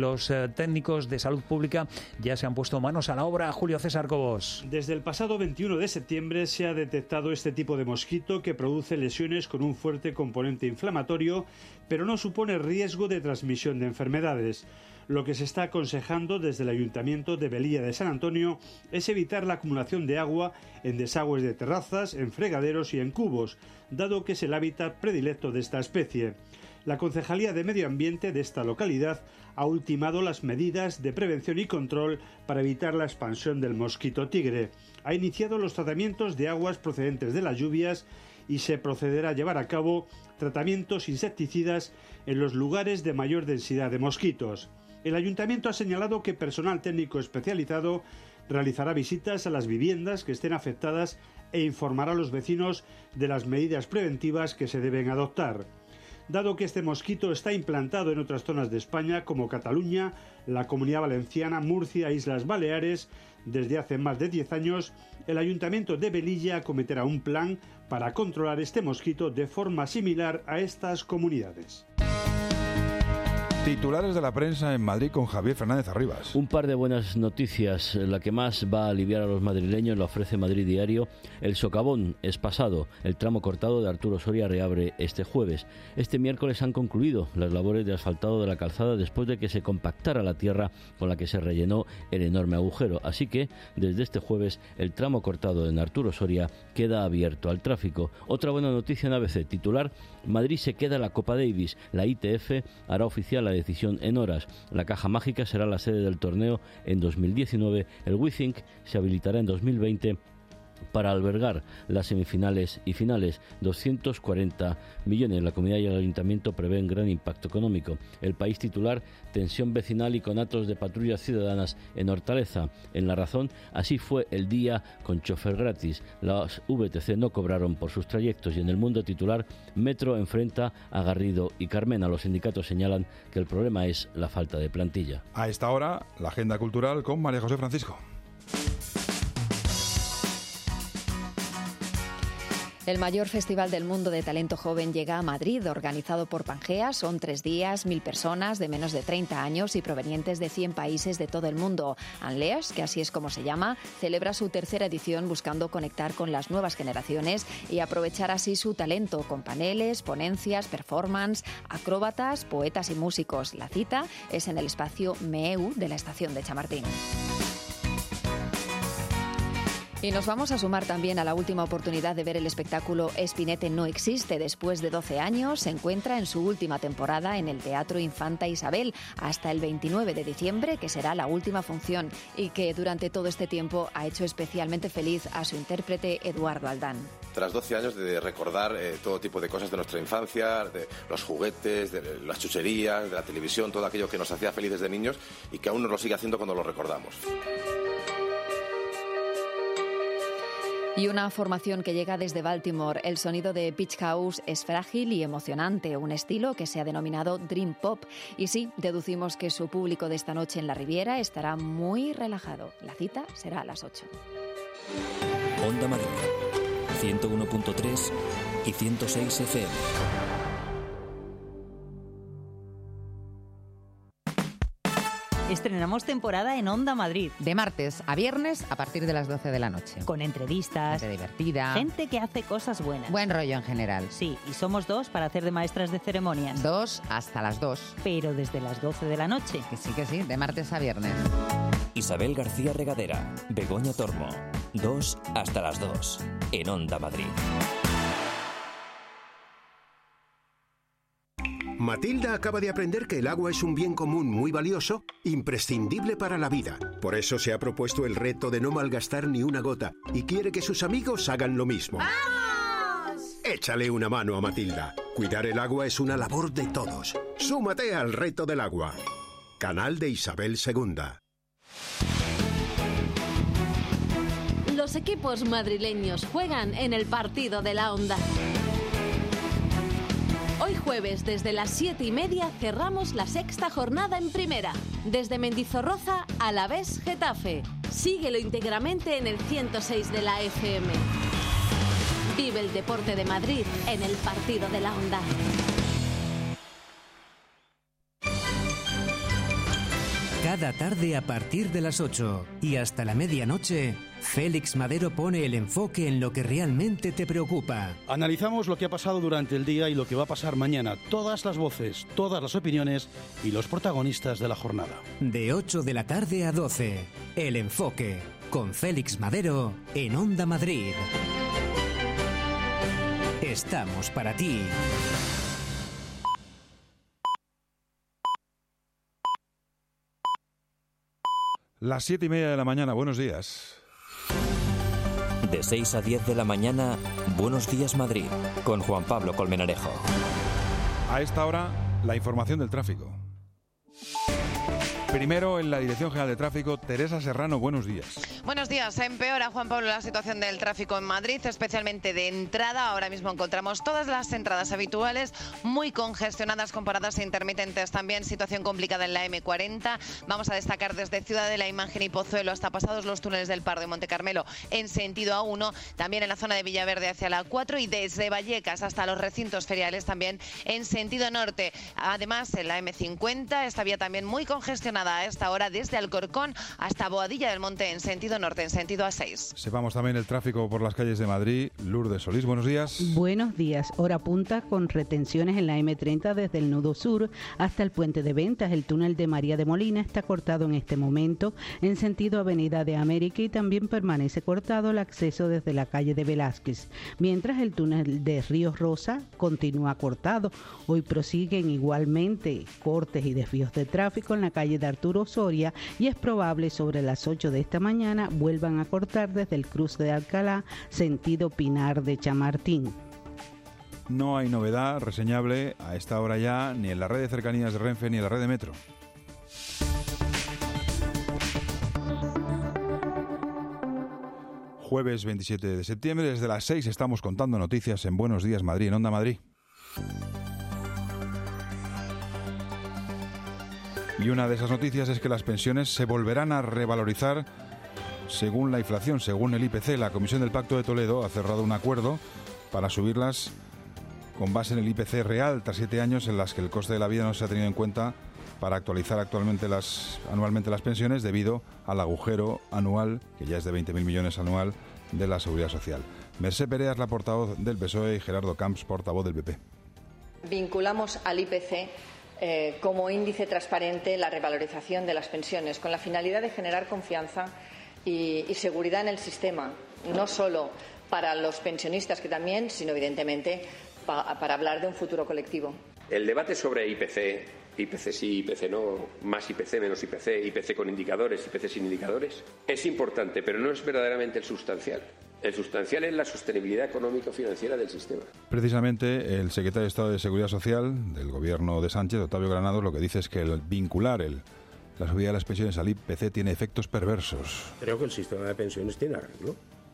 Los eh, técnicos de salud pública ya se han puesto manos a la obra. Julio César Cobos. Desde el pasado veintiuno de septiembre se ha detectado este tipo de mosquito que produce lesiones con un fuerte componente inflamatorio, pero no supone riesgo de transmisión de enfermedades. Lo que se está aconsejando desde el Ayuntamiento de Velilla de San Antonio es evitar la acumulación de agua en desagües de terrazas, en fregaderos y en cubos, dado que es el hábitat predilecto de esta especie. La Concejalía de Medio Ambiente de esta localidad ha ultimado las medidas de prevención y control para evitar la expansión del mosquito tigre. Ha iniciado los tratamientos de aguas procedentes de las lluvias y se procederá a llevar a cabo tratamientos insecticidas en los lugares de mayor densidad de mosquitos. El Ayuntamiento ha señalado que personal técnico especializado realizará visitas a las viviendas que estén afectadas e informará a los vecinos de las medidas preventivas que se deben adoptar. Dado que este mosquito está implantado en otras zonas de España como Cataluña, la Comunidad Valenciana, Murcia e Islas Baleares, desde hace más de diez años, el Ayuntamiento de Velilla acometerá un plan para controlar este mosquito de forma similar a estas comunidades. Titulares de la prensa en Madrid con Javier Fernández Arribas. Un par de buenas noticias. La que más va a aliviar a los madrileños la ofrece Madrid Diario. El socavón es pasado. El tramo cortado de Arturo Soria reabre este jueves. Este miércoles han concluido las labores de asfaltado de la calzada después de que se compactara la tierra con la que se rellenó el enorme agujero. Así que, desde este jueves, el tramo cortado en Arturo Soria queda abierto al tráfico. Otra buena noticia en A B C. Titular: Madrid se queda la Copa Davis. La I T F hará oficial la decisión en horas. La Caja Mágica será la sede del torneo en dos mil diecinueve. El WeThink se habilitará en dos mil veinte para albergar las semifinales y finales. doscientos cuarenta millones. La Comunidad y el Ayuntamiento prevén gran impacto económico. El País titular: tensión vecinal y conatos de patrullas ciudadanas en Hortaleza. En La Razón: así fue el día con chofer gratis. Las V T C no cobraron por sus trayectos. Y en El Mundo titular: Metro enfrenta a Garrido y Carmena. Los sindicatos señalan que el problema es la falta de plantilla. A esta hora, la agenda cultural con María José Francisco. El mayor festival del mundo de talento joven llega a Madrid, organizado por Pangea. Son tres días, mil personas de menos de treinta años y provenientes de cien países de todo el mundo. Unleash, que así es como se llama, celebra su tercera edición buscando conectar con las nuevas generaciones y aprovechar así su talento con paneles, ponencias, performance, acróbatas, poetas y músicos. La cita es en el espacio MEU de la estación de Chamartín. Y nos vamos a sumar también a la última oportunidad de ver el espectáculo Espinete no existe. Después de doce años, se encuentra en su última temporada en el Teatro Infanta Isabel hasta el veintinueve de diciembre, que será la última función, y que durante todo este tiempo ha hecho especialmente feliz a su intérprete Eduardo Aldán. Tras doce años de recordar eh, todo tipo de cosas de nuestra infancia, de los juguetes, de las chucherías, de la televisión, todo aquello que nos hacía felices de niños y que aún nos lo sigue haciendo cuando lo recordamos. Y una formación que llega desde Baltimore. El sonido de Beach House es frágil y emocionante, un estilo que se ha denominado Dream Pop. Y sí, deducimos que su público de esta noche en la Riviera estará muy relajado. La cita será a las ocho. Onda Madrid, ciento uno punto tres y ciento seis F M. Estrenamos temporada en Onda Madrid. De martes a viernes a partir de las doce de la noche. Con entrevistas. Gente divertida. Gente que hace cosas buenas. Buen rollo en general. Sí, y somos dos para hacer de maestras de ceremonias. Dos hasta las dos. Pero desde las doce de la noche. Que sí, que sí, de martes a viernes. Isabel García Regadera, Begoña Tormo. Dos hasta las dos. En Onda Madrid. Matilda acaba de aprender que el agua es un bien común muy valioso, imprescindible para la vida. Por eso se ha propuesto el reto de no malgastar ni una gota y quiere que sus amigos hagan lo mismo. ¡Vamos! Échale una mano a Matilda. Cuidar el agua es una labor de todos. Súmate al reto del agua. Canal de Isabel segunda. Los equipos madrileños juegan en el partido de la Onda. Hoy jueves, desde las siete y media, cerramos la sexta jornada en primera. Desde Mendizorroza, Alavés, Getafe. Síguelo íntegramente en el ciento seis de la F M. Vive el deporte de Madrid en el partido de la Onda. Cada tarde a partir de las ocho y hasta la medianoche, Félix Madero pone el enfoque en lo que realmente te preocupa. Analizamos lo que ha pasado durante el día y lo que va a pasar mañana. Todas las voces, todas las opiniones y los protagonistas de la jornada. De ocho de la tarde a doce, El Enfoque, con Félix Madero en Onda Madrid. Estamos para ti. Las siete y media de la mañana, buenos días. De seis a diez de la mañana, Buenos Días Madrid, con Juan Pablo Colmenarejo. A esta hora, la información del tráfico. Primero, en la Dirección General de Tráfico, Teresa Serrano, buenos días. Buenos días. Empeora, Juan Pablo, la situación del tráfico en Madrid, especialmente de entrada. Ahora mismo encontramos todas las entradas habituales muy congestionadas, con paradas intermitentes. También situación complicada en la eme cuarenta. Vamos a destacar desde Ciudad de la Imagen y Pozuelo hasta pasados los túneles del Pardo y Monte Carmelo en sentido A uno. También en la zona de Villaverde hacia la cuatro y desde Vallecas hasta los recintos feriales también en sentido norte. Además, en la eme cincuenta, esta vía también muy congestionada a esta hora desde Alcorcón hasta Boadilla del Monte en sentido norte, en sentido A seis. Sepamos también el tráfico por las calles de Madrid. Lourdes Solís, buenos días. Buenos días. Hora punta con retenciones en la eme treinta desde el nudo sur hasta el puente de Ventas. El túnel de María de Molina está cortado en este momento en sentido Avenida de América y también permanece cortado el acceso desde la calle de Velázquez, mientras el túnel de Río Rosa continúa cortado. Hoy prosiguen igualmente cortes y desvíos de tráfico en la calle de Arturo Soria y es probable sobre las ocho de esta mañana vuelvan a cortar desde el cruce de Alcalá, sentido Pinar de Chamartín. No hay novedad reseñable a esta hora ya ni en la red de cercanías de Renfe ni en la red de metro. Jueves veintisiete de septiembre, desde las seis estamos contando noticias en Buenos Días Madrid, en Onda Madrid. Y una de esas noticias es que las pensiones se volverán a revalorizar según la inflación, según el I P C. La Comisión del Pacto de Toledo ha cerrado un acuerdo para subirlas con base en el I P C real, tras siete años en las que el coste de la vida no se ha tenido en cuenta para actualizar actualmente las, anualmente las pensiones debido al agujero anual, que ya es de veinte mil millones anual, de la Seguridad Social. Mercé Perea es la portavoz del P S O E y Gerardo Camps, portavoz del P P. Vinculamos al I P C Eh, como índice transparente la revalorización de las pensiones, con la finalidad de generar confianza y, y seguridad en el sistema, no solo para los pensionistas, que también, sino evidentemente pa, para hablar de un futuro colectivo. El debate sobre I P C, I P C sí, I P C no, más I P C, menos I P C, I P C con indicadores, I P C sin indicadores, es importante, pero no es verdaderamente el sustancial. El sustancial es la sostenibilidad económico-financiera del sistema. Precisamente el secretario de Estado de Seguridad Social del gobierno de Sánchez, Octavio Granados, lo que dice es que el vincular el, la subida de las pensiones al I P C tiene efectos perversos. Creo que el sistema de pensiones tiene arreglo.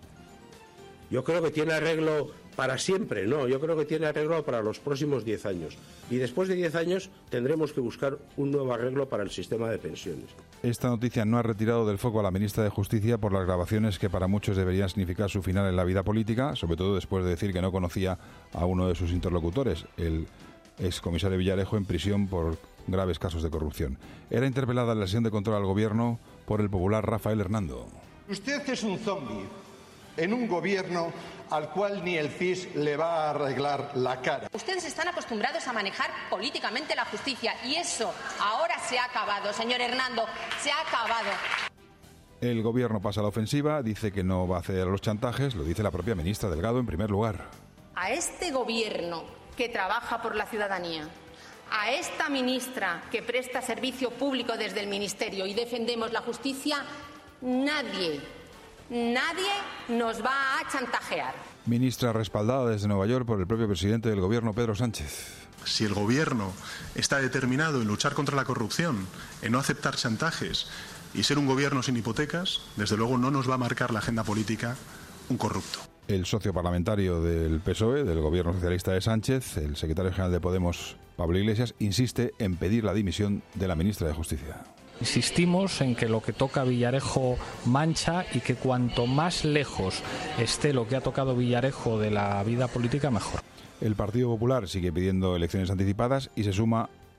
Yo creo que tiene arreglo para siempre, no, yo creo que tiene arreglo para los próximos diez años. Y después de diez años tendremos que buscar un nuevo arreglo para el sistema de pensiones. Esta noticia no ha retirado del foco a la ministra de Justicia por las grabaciones que para muchos deberían significar su final en la vida política, sobre todo después de decir que no conocía a uno de sus interlocutores, el excomisario Villarejo, en prisión por graves casos de corrupción. Era interpelada en la sesión de control al gobierno por el popular Rafael Hernando. Usted es un zombi en un gobierno al cual ni el C I S le va a arreglar la cara. Ustedes están acostumbrados a manejar políticamente la justicia y eso ahora se ha acabado, señor Hernando, se ha acabado. El gobierno pasa a la ofensiva, dice que no va a ceder a los chantajes, lo dice la propia ministra Delgado en primer lugar. A este gobierno que trabaja por la ciudadanía, a esta ministra que presta servicio público desde el ministerio y defendemos la justicia, nadie... Nadie nos va a chantajear. Ministra respaldada desde Nueva York por el propio presidente del gobierno, Pedro Sánchez. Si el gobierno está determinado en luchar contra la corrupción, en no aceptar chantajes y ser un gobierno sin hipotecas, desde luego no nos va a marcar la agenda política un corrupto. El socio parlamentario del P S O E, del gobierno socialista de Sánchez, el secretario general de Podemos, Pablo Iglesias, insiste en pedir la dimisión de la ministra de Justicia. Insistimos en que lo que toca a Villarejo mancha y que cuanto más lejos esté lo que ha tocado Villarejo de la vida política, mejor. El Partido Popular sigue pidiendo elecciones anticipadas y se suma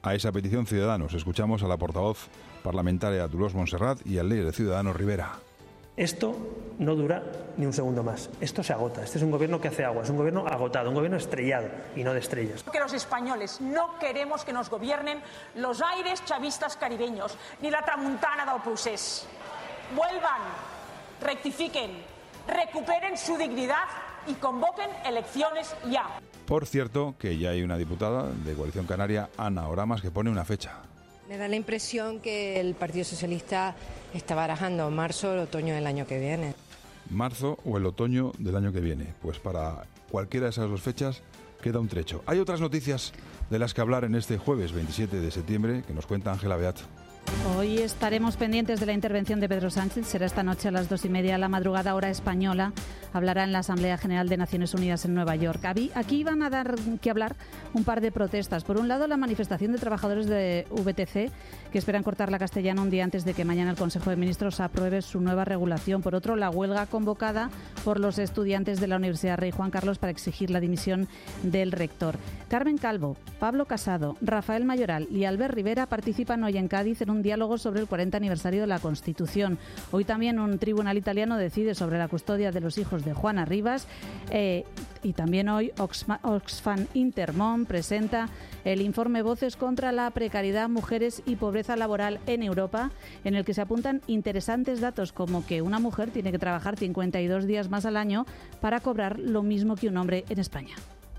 a esa petición ciudadanos. Escuchamos a la portavoz parlamentaria Dolors Montserrat y al líder de Ciudadanos, Rivera. Esto no dura ni un segundo más. Esto se agota. Este es un gobierno que hace agua, es un gobierno agotado, un gobierno estrellado y no de estrellas. Que los españoles no queremos que nos gobiernen los aires chavistas caribeños, ni la tramuntana del procés. Vuelvan, rectifiquen, recuperen su dignidad y convoquen elecciones ya. Por cierto, que ya hay una diputada de Coalición Canaria, Ana Oramas, que pone una fecha. Me da la impresión que el Partido Socialista está barajando marzo o otoño del año que viene. Marzo o el otoño del año que viene. Pues para cualquiera de esas dos fechas queda un trecho. Hay otras noticias de las que hablar en este jueves veintisiete de septiembre que nos cuenta Ángela Beat. Hoy estaremos pendientes de la intervención de Pedro Sánchez. Será esta noche a las dos y media de la madrugada, hora española. Hablará en la Asamblea General de Naciones Unidas en Nueva York. Aquí van a dar que hablar un par de protestas. Por un lado, la manifestación de trabajadores de V T C, que esperan cortar la castellana un día antes de que mañana el Consejo de Ministros apruebe su nueva regulación. Por otro, la huelga convocada por los estudiantes de la Universidad Rey Juan Carlos para exigir la dimisión del rector. Carmen Calvo, Pablo Casado, Rafael Mayoral y Albert Rivera participan hoy en Cádiz en un diálogo sobre el cuarenta aniversario de la Constitución. Hoy también un tribunal italiano decide sobre la custodia de los hijos de Juana Rivas eh, y también hoy Oxma, Oxfam Intermón presenta el informe Voces contra la precariedad, mujeres y pobreza laboral en Europa, en el que se apuntan interesantes datos como que una mujer tiene que trabajar cincuenta y dos días más al año para cobrar lo mismo que un hombre en España.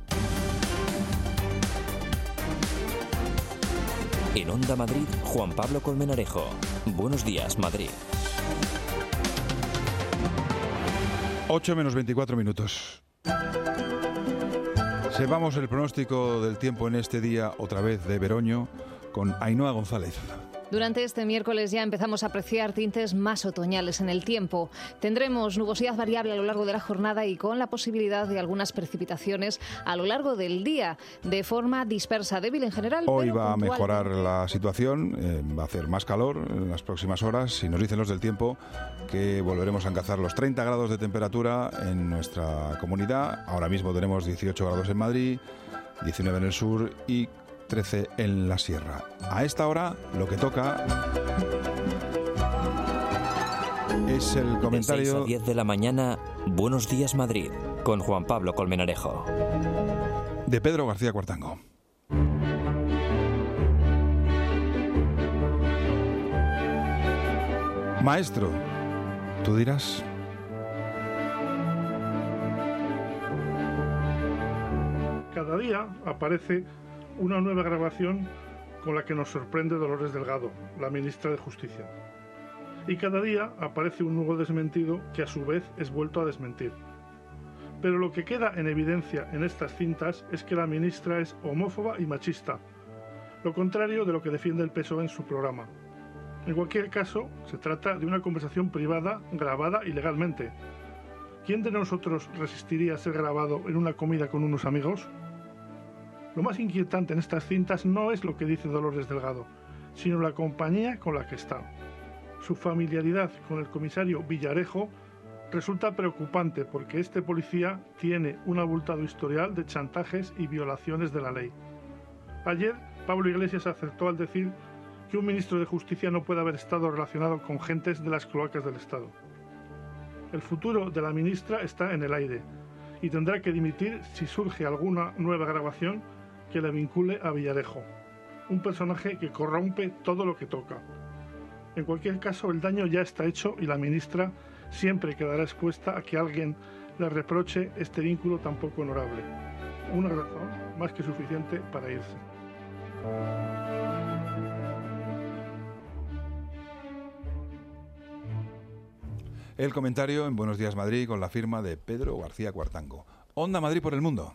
En Onda Madrid, Juan Pablo Colmenarejo. Buenos días, Madrid. ocho menos veinticuatro minutos. Sepamos el pronóstico del tiempo en este día, otra vez de Veroño, con Ainhoa González. Durante este miércoles ya empezamos a apreciar tintes más otoñales en el tiempo. Tendremos nubosidad variable a lo largo de la jornada y con la posibilidad de algunas precipitaciones a lo largo del día, de forma dispersa, débil en general. Hoy pero va a puntual. mejorar la situación, eh, va a hacer más calor en las próximas horas y nos dicen los del tiempo que volveremos a alcanzar los treinta grados de temperatura en nuestra comunidad. Ahora mismo tenemos dieciocho grados en Madrid, diecinueve en el sur y trece en la sierra. A esta hora lo que toca es el comentario... De seis a diez de la mañana, Buenos días Madrid, con Juan Pablo Colmenarejo. De Pedro García Cuartango. Maestro, tú dirás... Cada día aparece una nueva grabación con la que nos sorprende Dolores Delgado, la ministra de Justicia. Y cada día aparece un nuevo desmentido que a su vez es vuelto a desmentir. Pero lo que queda en evidencia en estas cintas es que la ministra es homófoba y machista, lo contrario de lo que defiende el P S O E en su programa. En cualquier caso, se trata de una conversación privada grabada ilegalmente. ¿Quién de nosotros resistiría a ser grabado en una comida con unos amigos? Lo más inquietante en estas cintas no es lo que dice Dolores Delgado, sino la compañía con la que está. Su familiaridad con el comisario Villarejo resulta preocupante porque este policía tiene un abultado historial de chantajes y violaciones de la ley. Ayer, Pablo Iglesias acertó al decir que un ministro de Justicia no puede haber estado relacionado con gentes de las cloacas del Estado. El futuro de la ministra está en el aire y tendrá que dimitir si surge alguna nueva grabación que le vincule a Villarejo, un personaje que corrompe todo lo que toca. En cualquier caso, el daño ya está hecho y la ministra siempre quedará expuesta a que alguien le reproche este vínculo tan poco honorable. Una razón más que suficiente para irse. El comentario en Buenos días Madrid con la firma de Pedro García Cuartango. Onda Madrid por el mundo.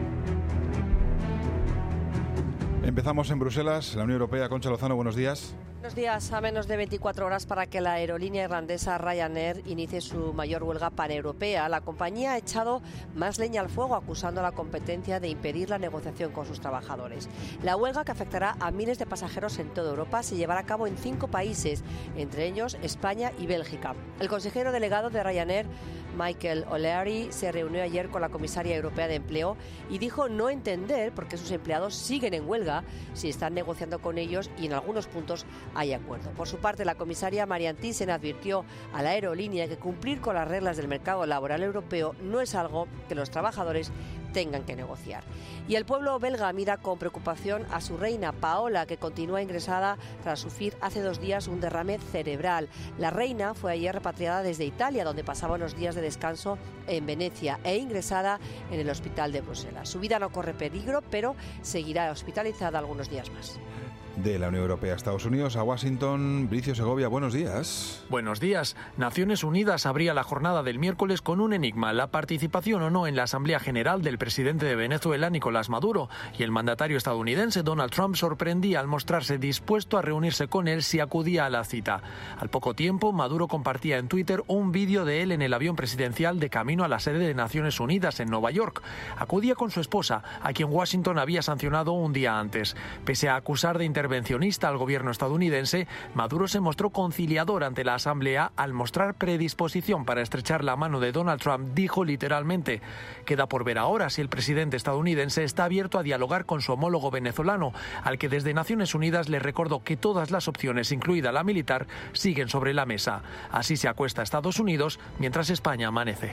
Empezamos en Bruselas, la Unión Europea. Concha Lozano, buenos días. Buenos días. A menos de veinticuatro horas para que la aerolínea irlandesa Ryanair inicie su mayor huelga paneuropea, la compañía ha echado más leña al fuego acusando a la competencia de impedir la negociación con sus trabajadores. La huelga, que afectará a miles de pasajeros en toda Europa, se llevará a cabo en cinco países, entre ellos España y Bélgica. El consejero delegado de Ryanair, Michael O'Leary, se reunió ayer con la comisaria europea de empleo y dijo no entender por qué sus empleados siguen en huelga si están negociando con ellos y en algunos puntos hay acuerdo. Por su parte, la comisaria Marianne Thyssen advirtió a la aerolínea que cumplir con las reglas del mercado laboral europeo no es algo que los trabajadores tengan que negociar. Y el pueblo belga mira con preocupación a su reina Paola, que continúa ingresada tras sufrir hace dos días un derrame cerebral. La reina fue ayer repatriada desde Italia, donde pasaba unos días de descanso en Venecia, e ingresada en el hospital de Bruselas. Su vida no corre peligro, pero seguirá hospitalizada algunos días más. De la Unión Europea a Estados Unidos, a Washington, Bricio Segovia, buenos días. Buenos días. Naciones Unidas abría la jornada del miércoles con un enigma: la participación o no en la Asamblea General del presidente de Venezuela, Nicolás Maduro, y el mandatario estadounidense Donald Trump sorprendía al mostrarse dispuesto a reunirse con él si acudía a la cita. Al poco tiempo, Maduro compartía en Twitter un vídeo de él en el avión presidencial de camino a la sede de Naciones Unidas en Nueva York. Acudía con su esposa, a quien Washington había sancionado un día antes. Pese a acusar de intervencionista al gobierno estadounidense, Maduro se mostró conciliador ante la Asamblea al mostrar predisposición para estrechar la mano de Donald Trump. Dijo literalmente: queda por ver ahora si el presidente estadounidense está abierto a dialogar con su homólogo venezolano, al que desde Naciones Unidas le recordó que todas las opciones, incluida la militar, siguen sobre la mesa. Así se acuesta Estados Unidos mientras España amanece.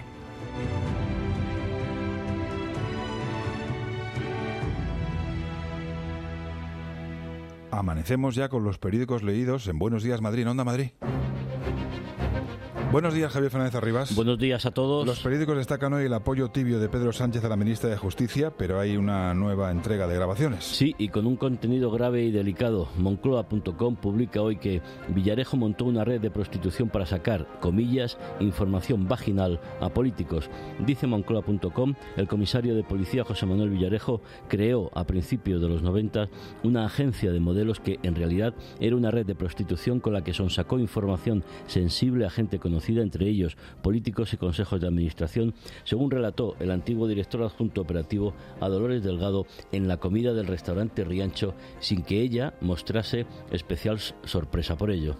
Amanecemos ya con los periódicos leídos en Buenos Días Madrid, en Onda Madrid. Buenos días, Javier Fernández Arribas. Buenos días a todos. Los periódicos destacan hoy el apoyo tibio de Pedro Sánchez a la ministra de Justicia, pero hay una nueva entrega de grabaciones. Sí, y con un contenido grave y delicado. Moncloa punto com publica hoy que Villarejo montó una red de prostitución para sacar, comillas, información vaginal a políticos. Dice Moncloa punto com, el comisario de policía José Manuel Villarejo creó a principios de los noventa una agencia de modelos que en realidad era una red de prostitución con la que sonsacó información sensible a gente conocida, entre ellos políticos y consejos de administración, según relató el antiguo director adjunto operativo a Dolores Delgado en la comida del restaurante Riancho, sin que ella mostrase especial sorpresa por ello.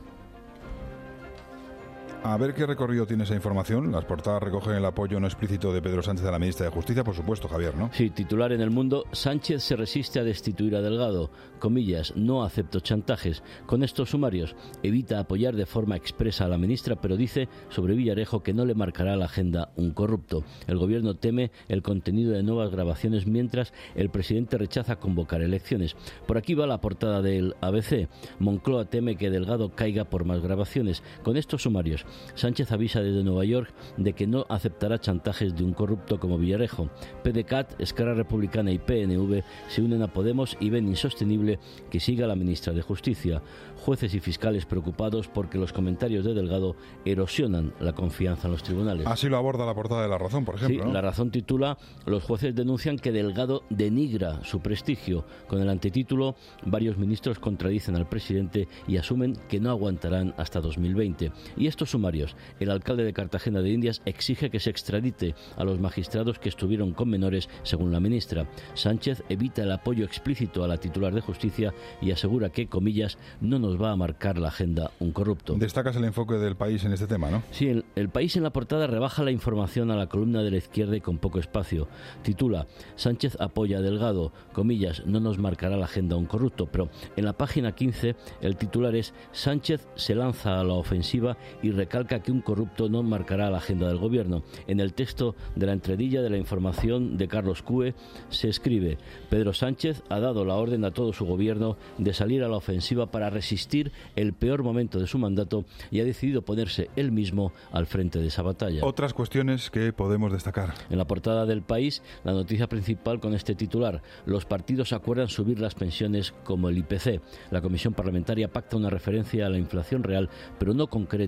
A ver qué recorrido tiene esa información. Las portadas recogen el apoyo no explícito de Pedro Sánchez a la ministra de Justicia, por supuesto, Javier, ¿no? Sí, titular en El Mundo: Sánchez se resiste a destituir a Delgado. Comillas, no acepto chantajes. Con estos sumarios evita apoyar de forma expresa a la ministra, pero dice sobre Villarejo que no le marcará la agenda un corrupto. El gobierno teme el contenido de nuevas grabaciones mientras el presidente rechaza convocar elecciones. Por aquí va la portada del A B C. Moncloa teme que Delgado caiga por más grabaciones. Con estos sumarios, Sánchez avisa desde Nueva York de que no aceptará chantajes de un corrupto como Villarejo. P D C A T, Esquerra Republicana y P N V se unen a Podemos y ven insostenible que siga la ministra de Justicia. Jueces y fiscales preocupados porque los comentarios de Delgado erosionan la confianza en los tribunales. Así lo aborda la portada de La Razón, por ejemplo. Sí, ¿no? La Razón titula: los jueces denuncian que Delgado denigra su prestigio. Con el antetítulo: varios ministros contradicen al presidente y asumen que no aguantarán hasta dos mil veinte. Y estos sumarios: el alcalde de Cartagena de Indias exige que se extradite a los magistrados que estuvieron con menores, según la ministra. Sánchez evita el apoyo explícito a la titular de Justicia y asegura que, comillas, no nos va a marcar la agenda un corrupto. Destacas el enfoque del País en este tema, ¿no? Sí, el, el País en la portada rebaja la información a la columna de la izquierda y con poco espacio. Titula: Sánchez apoya a Delgado, comillas, no nos marcará la agenda un corrupto. Pero en la página quince el titular es: Sánchez se lanza a la ofensiva y recalca que un corrupto no marcará la agenda del gobierno. En el texto de la entradilla de la información de Carlos Cue se escribe: Pedro Sánchez ha dado la orden a todo su gobierno de salir a la ofensiva para resistir el peor momento de su mandato y ha decidido ponerse él mismo al frente de esa batalla. Otras cuestiones que podemos destacar. En la portada del País, la noticia principal con este titular: los partidos acuerdan subir las pensiones como el I P C. La Comisión Parlamentaria pacta una referencia a la inflación real, pero no concreta una fórmula.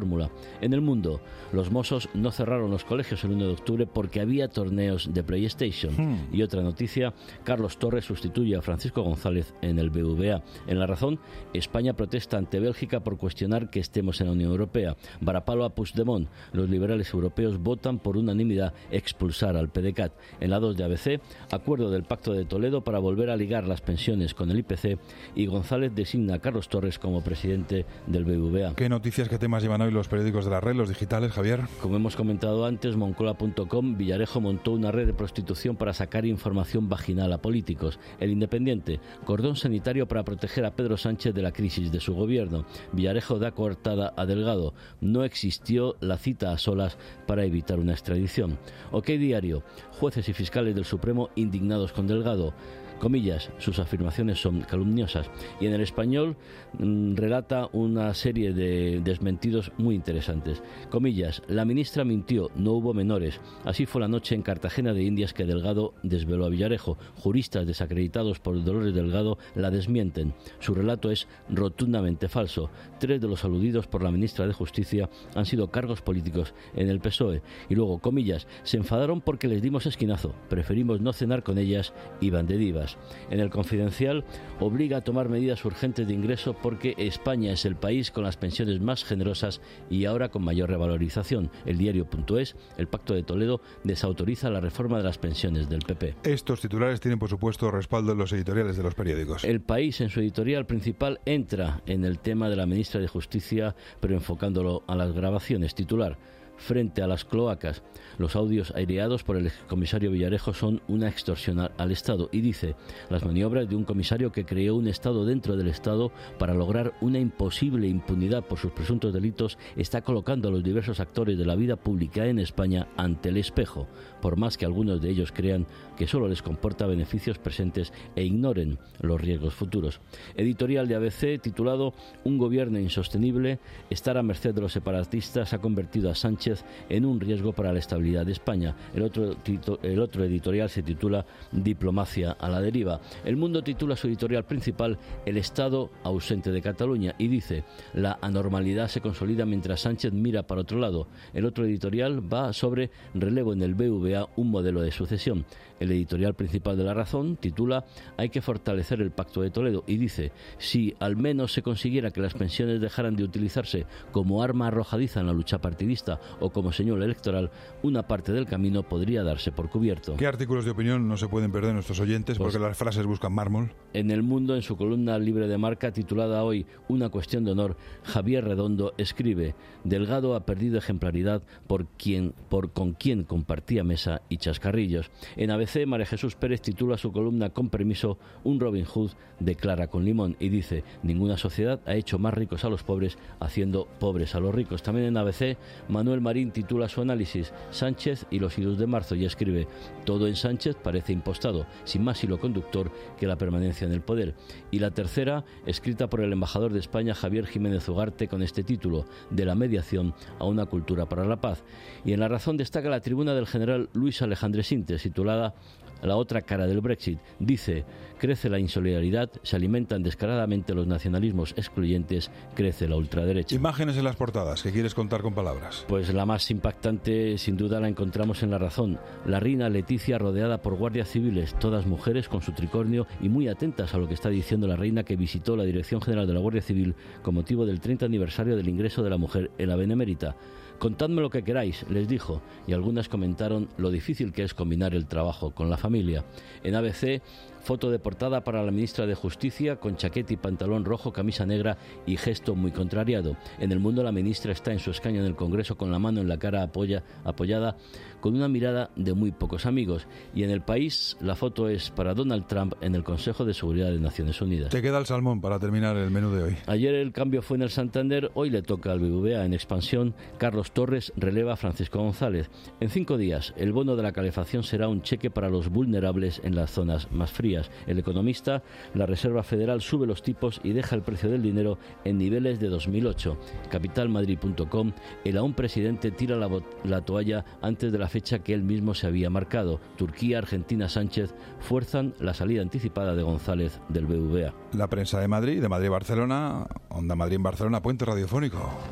fórmula. En el mundo, los mozos no cerraron los colegios el uno de octubre porque había torneos de PlayStation. Hmm. Y otra noticia, Carlos Torres sustituye a Francisco González en el B B V A. En La Razón, España protesta ante Bélgica por cuestionar que estemos en la Unión Europea. Varapalo a Puigdemont. Los liberales europeos votan por unanimidad expulsar al PDeCAT. En la dos de A B C, acuerdo del Pacto de Toledo para volver a ligar las pensiones con el I P C, y González designa a Carlos Torres como presidente del B B V A. ¿Qué noticias, qué temas llevan hoy los periódicos de la red, los digitales, Javier? Como hemos comentado antes, Moncloa punto com, Villarejo montó una red de prostitución para sacar información vaginal a políticos. El Independiente, cordón sanitario para proteger a Pedro Sánchez de la crisis de su gobierno. Villarejo da coartada a Delgado. No existió la cita a solas para evitar una extradición. OK Diario, jueces y fiscales del Supremo indignados con Delgado. Comillas, sus afirmaciones son calumniosas. Y en El Español mmm, relata una serie de desmentidos muy interesantes. Comillas, la ministra mintió, no hubo menores. Así fue la noche en Cartagena de Indias que Delgado desveló a Villarejo. Juristas desacreditados por Dolores Delgado la desmienten. Su relato es rotundamente falso. Tres de los aludidos por la ministra de Justicia han sido cargos políticos en el P S O E. Y luego, comillas, se enfadaron porque les dimos esquinazo. Preferimos no cenar con ellas y van de divas. En El Confidencial, obliga a tomar medidas urgentes de ingreso porque España es el país con las pensiones más generosas y ahora con mayor revalorización. El Diario.es, el Pacto de Toledo desautoriza la reforma de las pensiones del P P. Estos titulares tienen, por supuesto, respaldo en los editoriales de los periódicos. El País, en su editorial principal, entra en el tema de la ministra de Justicia, pero enfocándolo a las grabaciones. Titular: frente a las cloacas. Los audios aireados por el excomisario Villarejo son una extorsión al Estado, y dice: las maniobras de un comisario que creó un Estado dentro del Estado para lograr una imposible impunidad por sus presuntos delitos está colocando a los diversos actores de la vida pública en España ante el espejo, por más que algunos de ellos crean que solo les comporta beneficios presentes e ignoren los riesgos futuros. Editorial de A B C titulado: un gobierno insostenible, estar a merced de los separatistas ha convertido a Sánchez en un riesgo para la estabilidad de España. El otro, tito, el otro editorial se titula Diplomacia a la deriva. El Mundo titula su editorial principal El Estado ausente de Cataluña y dice: la anormalidad se consolida mientras Sánchez mira para otro lado. El otro editorial va sobre relevo en el B B V A, un modelo de sucesión. El editorial principal de La Razón titula Hay que fortalecer el Pacto de Toledo y dice: si al menos se consiguiera que las pensiones dejaran de utilizarse como arma arrojadiza en la lucha partidista o como señuelo electoral, una parte del camino podría darse por cubierto. ¿Qué artículos de opinión no se pueden perder nuestros oyentes? Pues, porque las frases buscan mármol. En El Mundo, en su columna libre de marca titulada hoy Una cuestión de honor, Javier Redondo escribe: Delgado ha perdido ejemplaridad por quien, por con quien compartía mesa y chascarrillos. En A B C, María Jesús Pérez titula su columna con permiso Un Robin Hood de Clara con limón y dice: ninguna sociedad ha hecho más ricos a los pobres haciendo pobres a los ricos. También en A B C, Manuel Marín titula su análisis Sánchez y los idus de marzo y escribe: todo en Sánchez parece impostado, sin más hilo conductor que la permanencia en el poder. Y la tercera, escrita por el embajador de España Javier Jiménez Ugarte, con este título: de la mediación a una cultura para la paz. Y en La Razón destaca la tribuna del general Luis Alejandre Sintes titulada La otra cara del Brexit. Dice: crece la insolidaridad, se alimentan descaradamente los nacionalismos excluyentes, crece la ultraderecha. Imágenes en las portadas que quieres contar con palabras. Pues la más impactante sin duda la encontramos en La Razón. La reina Leticia rodeada por guardias civiles, todas mujeres con su tricornio y muy atentas a lo que está diciendo la reina, que visitó la Dirección General de la Guardia Civil con motivo del treinta aniversario del ingreso de la mujer en la Benemérita. Contadme lo que queráis, les dijo, y algunas comentaron lo difícil que es combinar el trabajo con la familia. En A B C, foto de portada para la ministra de Justicia con chaqueta y pantalón rojo, camisa negra y gesto muy contrariado. En El Mundo, la ministra está en su escaño en el Congreso con la mano en la cara apoya, apoyada, con una mirada de muy pocos amigos. Y en El País, la foto es para Donald Trump en el Consejo de Seguridad de Naciones Unidas. Te queda el salmón para terminar el menú de hoy. Ayer el cambio fue en el Santander, hoy le toca al B B V A. En expansión, Carlos Torres releva a Francisco González. En cinco días, el bono de la calefacción será un cheque para los vulnerables en las zonas más frías. El Economista, la Reserva Federal sube los tipos y deja el precio del dinero en niveles de dos mil ocho. capital madrid punto com, el aún presidente tira la, la toalla antes de la fecha que él mismo se había marcado. Turquía, Argentina, Sánchez fuerzan la salida anticipada de González del B B V A. La prensa de Madrid, de Madrid-Barcelona, Onda Madrid en Barcelona, puente radiofónico.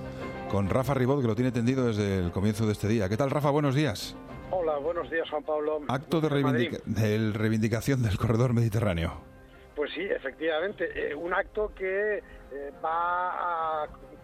con Rafa Ribot, que lo tiene tendido desde el comienzo de este día. ¿Qué tal, Rafa? Buenos días. Hola, buenos días, Juan Pablo. Acto de, reivindica de reivindicación del corredor mediterráneo. Pues sí, efectivamente, eh, un acto que eh, va a,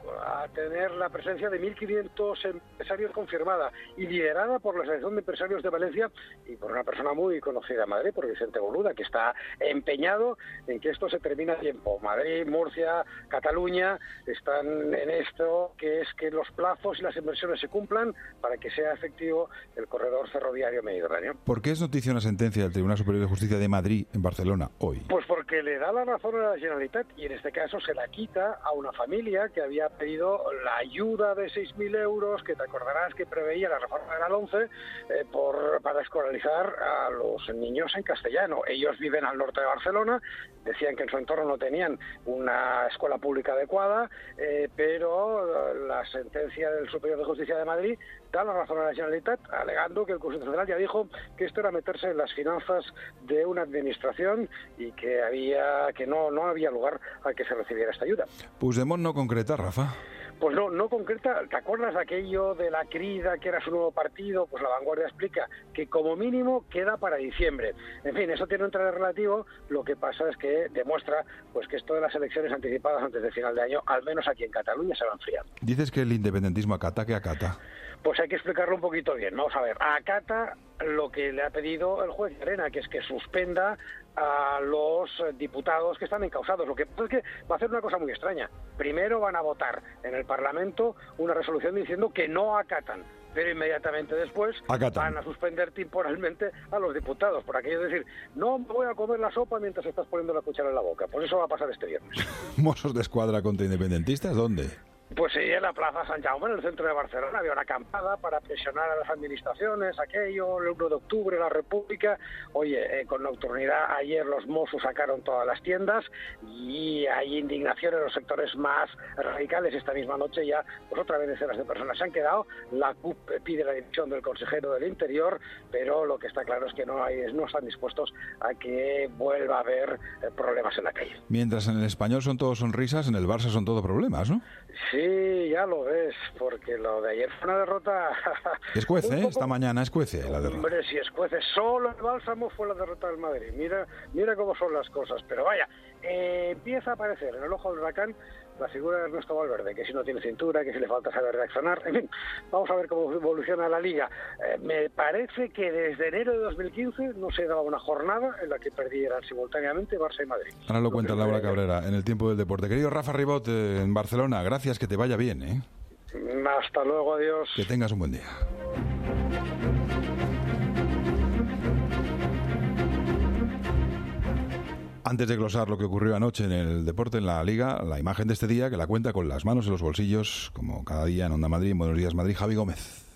a tener la presencia de mil quinientos empresarios confirmada y liderada por la Asociación de Empresarios de Valencia y por una persona muy conocida en Madrid, por Vicente Boluda, que está empeñado en que esto se termine a tiempo. Madrid, Murcia, Cataluña están en esto, que es que los plazos y las inversiones se cumplan para que sea efectivo el corredor ferroviario mediterráneo. ¿Por qué es noticia una sentencia del Tribunal Superior de Justicia de Madrid en Barcelona hoy? Pues porque le da la razón a la Generalitat y en este caso se la quita a una familia que había pedido la ayuda de seis mil euros, que te acordarás que preveía la reforma de la LOMCE, eh, por, para escolarizar a los niños en castellano. Ellos viven al norte de Barcelona, decían que en su entorno no tenían una escuela pública adecuada, eh, pero la sentencia del Superior de Justicia de Madrid da la razón a la Generalitat, alegando que el Constitucional ya dijo que esto era meterse en las finanzas de una administración y que había que no, no había lugar a que se recibiera esta ayuda. Puigdemont no concreta, Rafa. Pues no, no concreta. ¿Te acuerdas de aquello de la Crida, que era su nuevo partido? Pues La Vanguardia explica que como mínimo queda para diciembre. En fin, eso tiene un traje relativo. Lo que pasa es que demuestra pues que esto de las elecciones anticipadas antes de final de año, al menos aquí en Cataluña, se va a enfriar. Dices que el independentismo acata, ¿qué acata? Pues hay que explicarlo un poquito bien. Vamos a ver, acata lo que le ha pedido el juez Llarena, que es que suspenda a los diputados que están encausados. Lo que pasa es que va a hacer una cosa muy extraña. Primero van a votar en el Parlamento una resolución diciendo que no acatan, pero inmediatamente después acatan. Van a suspender temporalmente a los diputados, por aquello de decir, no me voy a comer la sopa mientras estás poniendo la cuchara en la boca. Pues eso va a pasar este viernes. ¿Mossos de escuadra contra independentistas? ¿Dónde? Pues sí, en la Plaza San Jaume, en el centro de Barcelona, había una acampada para presionar a las administraciones, aquello, el uno de octubre, la República. Oye, eh, con nocturnidad ayer los Mossos sacaron todas las tiendas y hay indignación en los sectores más radicales. Esta misma noche ya, pues otra vez decenas de personas se han quedado. La C U P pide la dimisión del consejero del Interior, pero lo que está claro es que no, hay, no están dispuestos a que vuelva a haber eh, problemas en la calle. Mientras en el Español son todos sonrisas, en el Barça son todo problemas, ¿no? Sí, ya lo ves, porque lo de ayer fue una derrota... Escuece, ¿eh? poco... Esta mañana escuece la derrota. Hombre, si escuece, solo el Bálsamo fue la derrota del Madrid. Mira, mira cómo son las cosas. Pero vaya, eh, empieza a aparecer en el ojo del huracán la figura de Ernesto Valverde, que si no tiene cintura, que si le falta saber reaccionar. En fin, vamos a ver cómo evoluciona la Liga. Eh, me parece que desde enero de dos mil quince no se daba una jornada en la que perdieran simultáneamente Barça y Madrid. Ahora lo, lo cuenta Laura Cabrera en el tiempo del deporte. Querido Rafa Ribot, eh, en Barcelona, gracias, que te vaya bien, ¿eh? Hasta luego, adiós. Que tengas un buen día. Antes de glosar lo que ocurrió anoche en el deporte, en la Liga, la imagen de este día que la cuenta con las manos en los bolsillos, como cada día en Onda Madrid, en Buenos Días Madrid, Javi Gómez.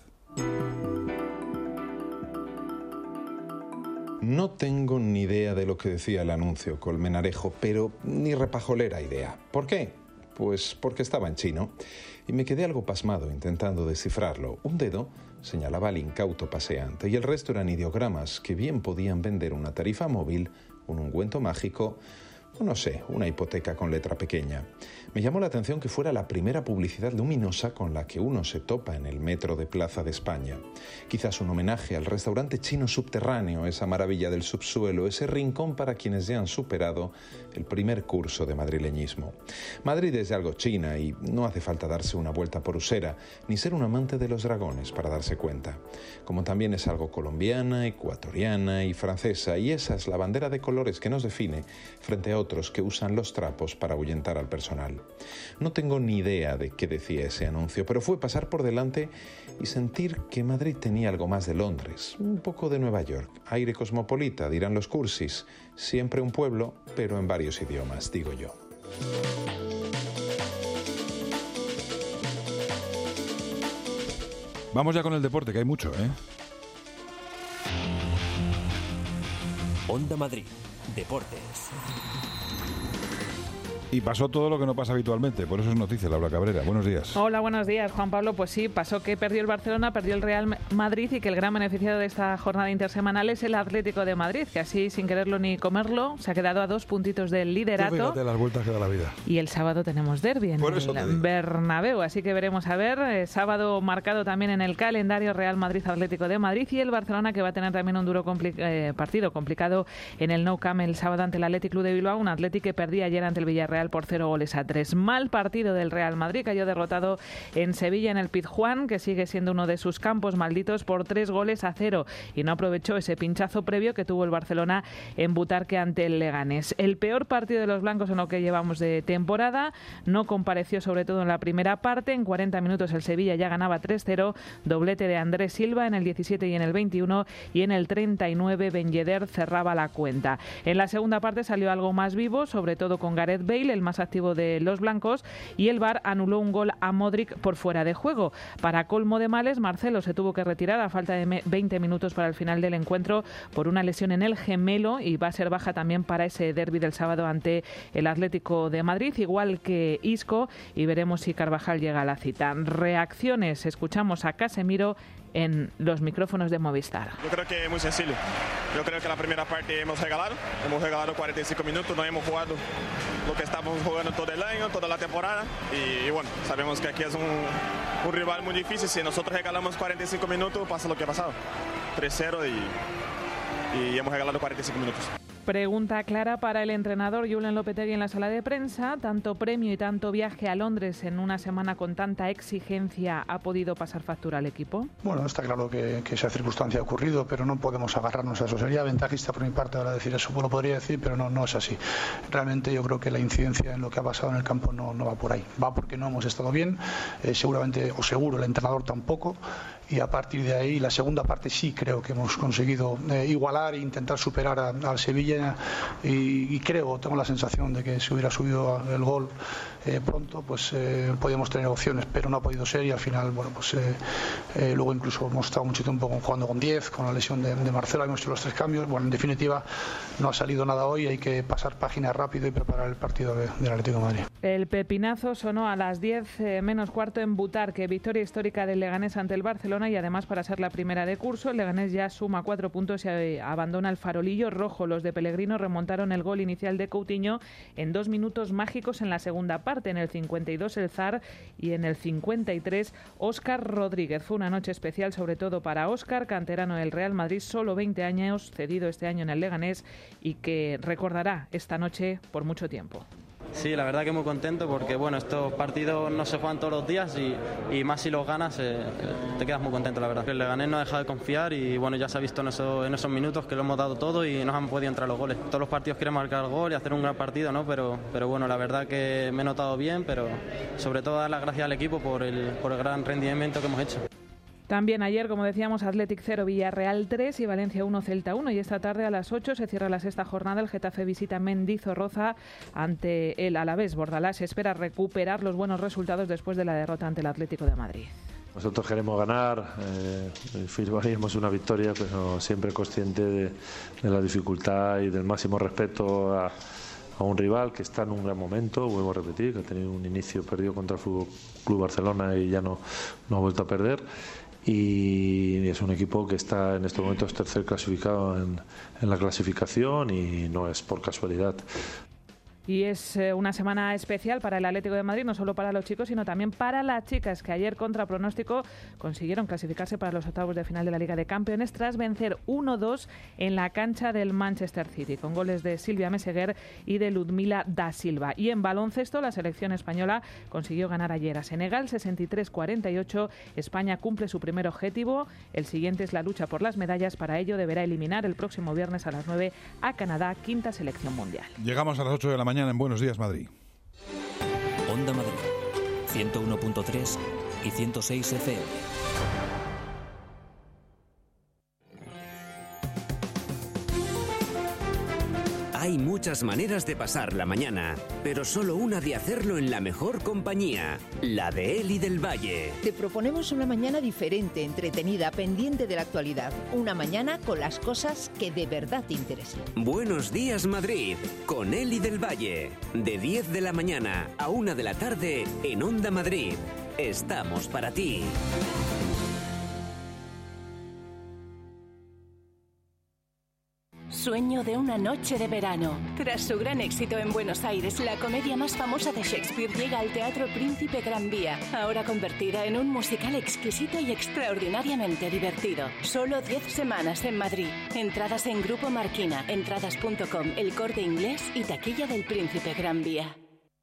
No tengo ni idea de lo que decía el anuncio Colmenarejo, pero ni repajolera idea. ¿Por qué? Pues porque estaba en chino y me quedé algo pasmado intentando descifrarlo. Un dedo señalaba al incauto paseante y el resto eran ideogramas que bien podían vender una tarifa móvil, un ungüento mágico o no sé, una hipoteca con letra pequeña. Me llamó la atención que fuera la primera publicidad luminosa con la que uno se topa en el metro de Plaza de España. Quizás un homenaje al restaurante chino subterráneo, esa maravilla del subsuelo, ese rincón para quienes ya han superado el primer curso de madrileñismo. Madrid es de algo China y no hace falta darse una vuelta por Usera, ni ser un amante de los dragones para darse cuenta. Como también es algo colombiana, ecuatoriana y francesa, y esa es la bandera de colores que nos define frente a otros que usan los trapos para ahuyentar al personal. No tengo ni idea de qué decía ese anuncio, pero fue pasar por delante y sentir que Madrid tenía algo más de Londres, un poco de Nueva York, aire cosmopolita, dirán los cursis, siempre un pueblo, pero en varios idiomas, digo yo. Vamos ya con el deporte, que hay mucho, ¿eh? Onda Madrid, Deportes. Y pasó todo lo que no pasa habitualmente, por eso es noticia, Laura Cabrera. Buenos días. Hola, buenos días, Juan Pablo. Pues sí, pasó que perdió el Barcelona, perdió el Real Madrid y que el gran beneficiado de esta jornada intersemanal es el Atlético de Madrid, que así, sin quererlo ni comerlo, se ha quedado a dos puntitos del liderato. Fíjate las vueltas que da la vida. Y el sábado tenemos derbi en el Bernabéu, así que veremos a ver. Eh, sábado marcado también en el calendario Real Madrid-Atlético de Madrid y el Barcelona, que va a tener también un duro compli- eh, partido complicado en el Nou Camp el sábado ante el Athletic Club de Bilbao, un Athletic que perdía ayer ante el Villarreal por cero goles a tres. Mal partido del Real Madrid, cayó derrotado en Sevilla en el Pizjuán, que sigue siendo uno de sus campos malditos, por tres goles a cero, y no aprovechó ese pinchazo previo que tuvo el Barcelona en Butarque ante el Leganés. El peor partido de los blancos en lo que llevamos de temporada, no compareció sobre todo en la primera parte. En cuarenta minutos el Sevilla ya ganaba tres cero, doblete de Andrés Silva en el diecisiete y en el veintiuno, y en el treinta y nueve Ben Yedder cerraba la cuenta. En la segunda parte salió algo más vivo, sobre todo con Gareth Bale, el más activo de los blancos, y el V A R anuló un gol a Modric por fuera de juego. Para colmo de males, Marcelo se tuvo que retirar a falta de veinte minutos para el final del encuentro por una lesión en el gemelo, y va a ser baja también para ese derbi del sábado ante el Atlético de Madrid, igual que Isco, y veremos si Carvajal llega a la cita. Reacciones, escuchamos a Casemiro en los micrófonos de Movistar. Yo creo que es muy sencillo. Yo creo que la primera parte hemos regalado, hemos regalado cuarenta y cinco minutos, no hemos jugado lo que estábamos jugando todo el año, toda la temporada, y, y bueno, sabemos que aquí es un, un rival muy difícil. Si nosotros regalamos cuarenta y cinco minutos, pasa lo que ha pasado, tres cero, y, y hemos regalado cuarenta y cinco minutos. Pregunta clara para el entrenador Julen Lopetegui en la sala de prensa. ¿Tanto premio y tanto viaje a Londres en una semana con tanta exigencia ha podido pasar factura al equipo? Bueno, está claro que, que esa circunstancia ha ocurrido, pero no podemos agarrarnos a eso. Sería ventajista por mi parte ahora decir eso, pues lo podría decir, pero no, no es así. Realmente yo creo que la incidencia en lo que ha pasado en el campo no, no va por ahí. Va porque no hemos estado bien, eh, seguramente, o seguro, el entrenador tampoco, y a partir de ahí la segunda parte sí creo que hemos conseguido eh, igualar e intentar superar al Sevilla. Y, y creo, tengo la sensación de que si hubiera subido el gol eh, pronto, pues eh, podíamos tener opciones, pero no ha podido ser, y al final, bueno, pues eh, eh, luego incluso hemos estado mucho tiempo jugando con diez, con la lesión de, de Marcelo, hemos hecho los tres cambios. Bueno, en definitiva, no ha salido nada hoy, hay que pasar página rápido y preparar el partido de, del Atlético de Madrid. El pepinazo sonó a las diez eh, menos cuarto en Butarque, victoria histórica del Leganés ante el Barcelona, y además para ser la primera de curso, el Leganés ya suma cuatro puntos y eh, abandona el farolillo rojo. Los de Pellegrino remontaron el gol inicial de Coutinho en dos minutos mágicos en la segunda parte. En el cincuenta y dos el Zar y en el cincuenta y tres Óscar Rodríguez. Fue una noche especial, sobre todo para Óscar, canterano del Real Madrid, solo veinte años, cedido este año en el Leganés, y que recordará esta noche por mucho tiempo. Sí, la verdad que muy contento porque bueno, estos partidos no se juegan todos los días y, y más si los ganas eh, te quedas muy contento, la verdad. El Leganés no ha dejado de confiar y bueno, ya se ha visto en esos, en esos minutos que lo hemos dado todo y nos han podido entrar los goles. Todos los partidos quieren marcar el gol y hacer un gran partido, ¿no? Pero, pero bueno, la verdad que me he notado bien, pero sobre todo dar las gracias al equipo por el, por el gran rendimiento que hemos hecho. También ayer, como decíamos, Athletic cero, Villarreal tres y Valencia uno, Celta uno. Y esta tarde a las ocho se cierra la sexta jornada. El Getafe visita Mendizorroza ante el Alavés. Bordalás espera recuperar los buenos resultados después de la derrota ante el Atlético de Madrid. Nosotros queremos ganar, eh, firmaríamos una victoria, pero siempre consciente de, de la dificultad y del máximo respeto a, a un rival que está en un gran momento, vuelvo a repetir, que ha tenido un inicio perdido contra el Fútbol Club Barcelona y ya no, no ha vuelto a perder. Y es un equipo que está en estos momentos tercer clasificado en, en la clasificación y no es por casualidad. Y es eh, una semana especial para el Atlético de Madrid, no solo para los chicos, sino también para las chicas, que ayer contra pronóstico consiguieron clasificarse para los octavos de final de la Liga de Campeones tras vencer uno dos en la cancha del Manchester City, con goles de Silvia Meseguer y de Ludmila da Silva. Y en baloncesto, la selección española consiguió ganar ayer a Senegal sesenta y tres cuarenta y ocho. España cumple su primer objetivo, el siguiente es la lucha por las medallas. Para ello deberá eliminar el próximo viernes a las nueve a Canadá, quinta selección mundial. Llegamos a las ocho de la mañana en Buenos Días Madrid. Onda Madrid, ciento uno punto tres y ciento seis F M. Hay mucho muchas maneras de pasar la mañana, pero solo una de hacerlo en la mejor compañía, la de Eli del Valle. Te proponemos una mañana diferente, entretenida, pendiente de la actualidad. Una mañana con las cosas que de verdad te interesan. Buenos días, Madrid, con Eli del Valle. De diez de la mañana a una de la tarde en Onda Madrid. Estamos para ti. Sueño de una noche de verano. Tras su gran éxito en Buenos Aires, la comedia más famosa de Shakespeare llega al Teatro Príncipe Gran Vía, ahora convertida en un musical exquisito y extraordinariamente divertido. Solo diez semanas en Madrid. Entradas en Grupo Marquina, entradas punto com, El Corte Inglés y taquilla del Príncipe Gran Vía.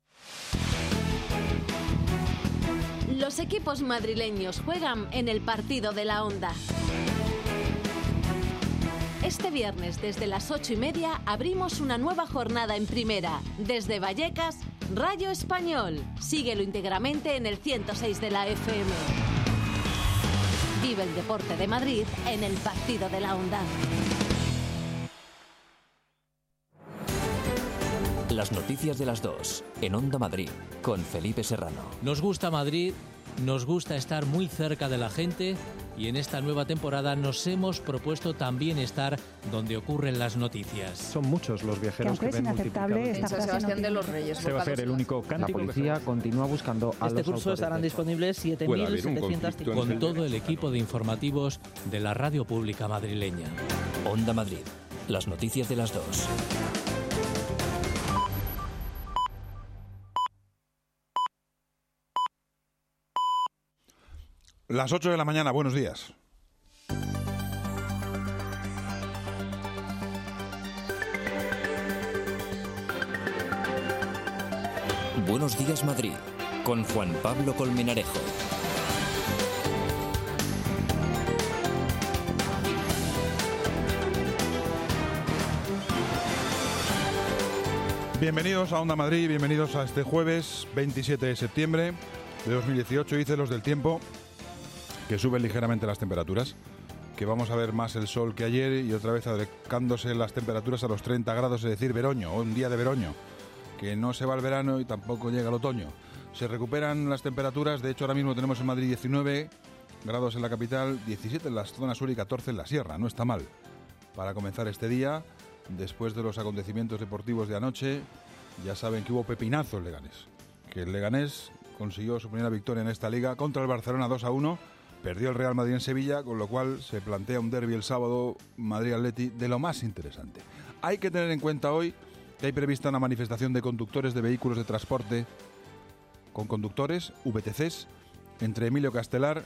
Los equipos madrileños juegan en el partido de la Onda. Este viernes, desde las ocho y media, abrimos una nueva jornada en primera. Desde Vallecas, Rayo Español. Síguelo íntegramente en el ciento seis de la F M. Vive el deporte de Madrid en el partido de la Onda. Las noticias de las dos, en Onda Madrid, con Felipe Serrano. Nos gusta Madrid, nos gusta estar muy cerca de la gente y en esta nueva temporada nos hemos propuesto también estar donde ocurren las noticias. Son muchos los viajeros que, que ven multiplicado. En San Sebastián de los Reyes. Se va a hacer el único cántico. La policía continúa buscando a este los curso estarán disponibles siete mil setecientos cincuenta. Con todo el equipo de informativos de la radio pública madrileña. Onda Madrid, las noticias de las dos. Las ocho de la mañana, buenos días. Buenos días, Madrid, con Juan Pablo Colmenarejo. Bienvenidos a Onda Madrid, bienvenidos a este jueves veintisiete de septiembre de dos mil dieciocho. Dice los del tiempo que suben ligeramente las temperaturas, que vamos a ver más el sol que ayer y otra vez acercándose las temperaturas a los treinta grados, es decir, veroño, o un día de veroño, que no se va el verano y tampoco llega el otoño. Se recuperan las temperaturas, de hecho ahora mismo tenemos en Madrid diecinueve grados en la capital, diecisiete en la zona sur y catorce en la sierra, no está mal. Para comenzar este día, después de los acontecimientos deportivos de anoche, ya saben que hubo pepinazo en Leganés, que el Leganés consiguió su primera victoria en esta liga contra el Barcelona dos a uno. Perdió el Real Madrid en Sevilla, con lo cual se plantea un derbi el sábado Madrid-Atleti de lo más interesante. Hay que tener en cuenta hoy que hay prevista una manifestación de conductores de vehículos de transporte con conductores, V T Cs, entre Emilio Castelar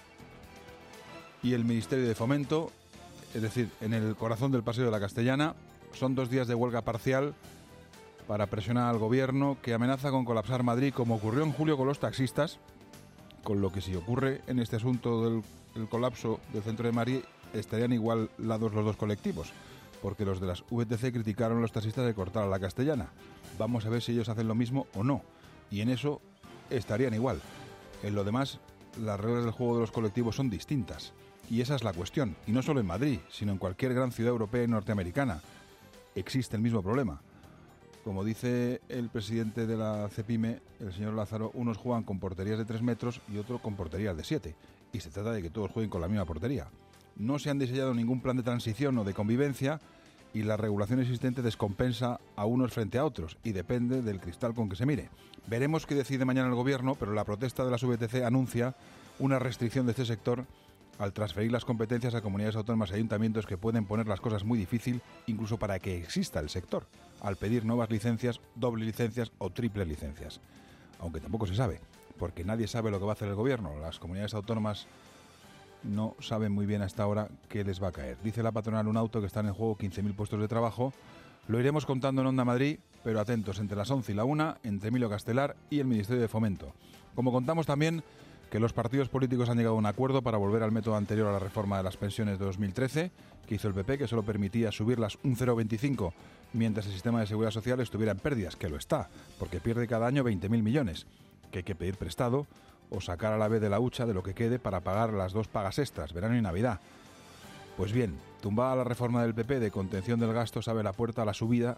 y el Ministerio de Fomento, es decir, en el corazón del Paseo de la Castellana. Son dos días de huelga parcial para presionar al gobierno, que amenaza con colapsar Madrid, como ocurrió en julio con los taxistas, con lo que si ocurre en este asunto del el colapso del centro de Madrid, estarían igualados los dos colectivos, porque los de las V T C criticaron a los taxistas de cortar a la Castellana. Vamos a ver si ellos hacen lo mismo o no, y en eso estarían igual. En lo demás, las reglas del juego de los colectivos son distintas, y esa es la cuestión, y no solo en Madrid, sino en cualquier gran ciudad europea y norteamericana. Existe el mismo problema. Como dice el presidente de la CEPIME, el señor Lázaro, unos juegan con porterías de tres metros y otros con porterías de siete. Y se trata de que todos jueguen con la misma portería. No se han diseñado ningún plan de transición o de convivencia y la regulación existente descompensa a unos frente a otros y depende del cristal con que se mire. Veremos qué decide mañana el gobierno, pero la protesta de las V T C anuncia una restricción de este sector al transferir las competencias a comunidades autónomas y ayuntamientos, que pueden poner las cosas muy difícil incluso para que exista el sector, al pedir nuevas licencias, doble licencias o triple licencias. Aunque tampoco se sabe, porque nadie sabe lo que va a hacer el gobierno. Las comunidades autónomas no saben muy bien hasta ahora qué les va a caer. Dice la patronal Unauto que están en juego quince mil puestos de trabajo. Lo iremos contando en Onda Madrid, pero atentos, entre las once y la una, entre Emilio Castelar y el Ministerio de Fomento. Como contamos también que los partidos políticos han llegado a un acuerdo para volver al método anterior a la reforma de las pensiones de dos mil trece, que hizo el P P, que solo permitía subirlas un cero coma veinticinco mientras el sistema de seguridad social estuviera en pérdidas, que lo está, porque pierde cada año veinte mil millones, que hay que pedir prestado o sacar a la vez de la hucha de lo que quede para pagar las dos pagas extras, verano y Navidad. Pues bien, tumbada la reforma del P P de contención del gasto, se abre la puerta a la subida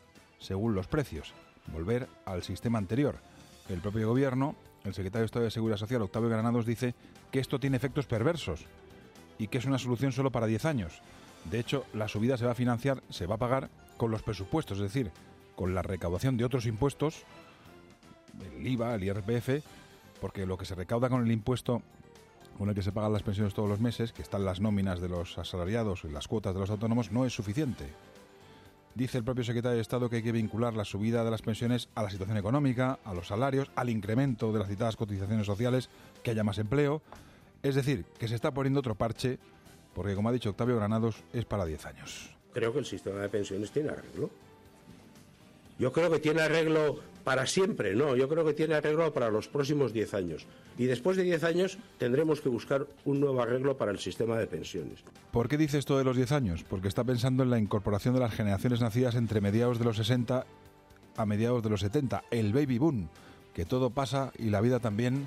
según los precios, volver al sistema anterior. El propio gobierno, el secretario de Estado de Seguridad Social, Octavio Granados, dice que esto tiene efectos perversos y que es una solución solo para diez años. De hecho, la subida se va a financiar, se va a pagar con los presupuestos, es decir, con la recaudación de otros impuestos, el I V A, el I R P F, porque lo que se recauda con el impuesto con el que se pagan las pensiones todos los meses, que están las nóminas de los asalariados y las cuotas de los autónomos, no es suficiente. Dice el propio secretario de Estado que hay que vincular la subida de las pensiones a la situación económica, a los salarios, al incremento de las citadas cotizaciones sociales, que haya más empleo. Es decir, que se está poniendo otro parche, porque como ha dicho Octavio Granados, es para diez años. Creo que el sistema de pensiones tiene arreglo. Yo creo que tiene arreglo para siempre, no, yo creo que tiene arreglo para los próximos diez años. Y después de diez años tendremos que buscar un nuevo arreglo para el sistema de pensiones. ¿Por qué dice esto de los diez años? Porque está pensando en la incorporación de las generaciones nacidas entre mediados de los sesenta a mediados de los setenta, el baby boom, que todo pasa y la vida también,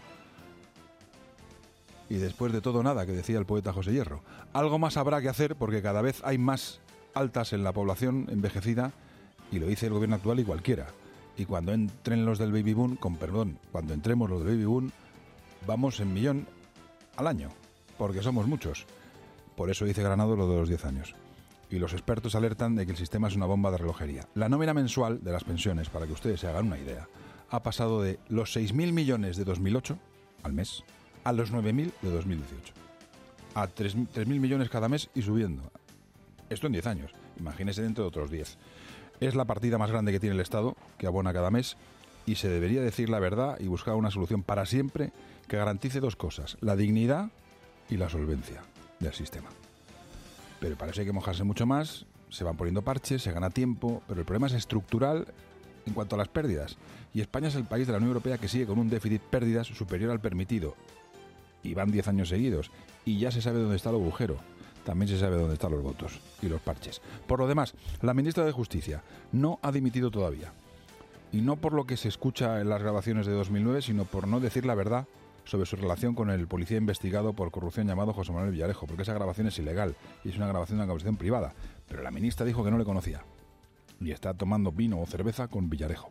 y después de todo nada, que decía el poeta José Hierro. Algo más habrá que hacer porque cada vez hay más altas en la población envejecida, y lo dice el gobierno actual y cualquiera. Y cuando entren los del baby boom, con perdón, cuando entremos los del baby boom, vamos en millón al año, porque somos muchos. Por eso dice Granado lo de los diez años. Y los expertos alertan de que el sistema es una bomba de relojería. La nómina mensual de las pensiones, para que ustedes se hagan una idea, ha pasado de los seis mil millones de dos mil ocho al mes a los nueve mil de dos mil dieciocho. A tres mil millones cada mes y subiendo. Esto en diez años. Imagínese dentro de otros diez. Es la partida más grande que tiene el Estado, que abona cada mes, y se debería decir la verdad y buscar una solución para siempre que garantice dos cosas: la dignidad y la solvencia del sistema. Pero para eso hay que mojarse mucho más, se van poniendo parches, se gana tiempo, pero el problema es estructural en cuanto a las pérdidas. Y España es el país de la Unión Europea que sigue con un déficit pérdidas superior al permitido. Y van diez años seguidos, y ya se sabe dónde está el agujero. También se sabe dónde están los votos y los parches. Por lo demás, la ministra de Justicia no ha dimitido todavía. Y no por lo que se escucha en las grabaciones de dos mil nueve, sino por no decir la verdad sobre su relación con el policía investigado por corrupción llamado José Manuel Villarejo, porque esa grabación es ilegal y es una grabación de una conversación privada. Pero la ministra dijo que no le conocía y está tomando vino o cerveza con Villarejo,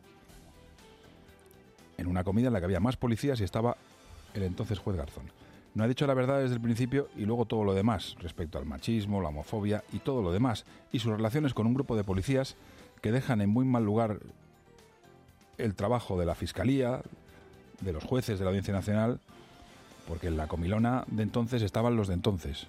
en una comida en la que había más policías y estaba el entonces juez Garzón. No ha dicho la verdad desde el principio y luego todo lo demás, respecto al machismo, la homofobia y todo lo demás, y sus relaciones con un grupo de policías que dejan en muy mal lugar el trabajo de la Fiscalía, de los jueces de la Audiencia Nacional, porque en la comilona de entonces estaban los de entonces.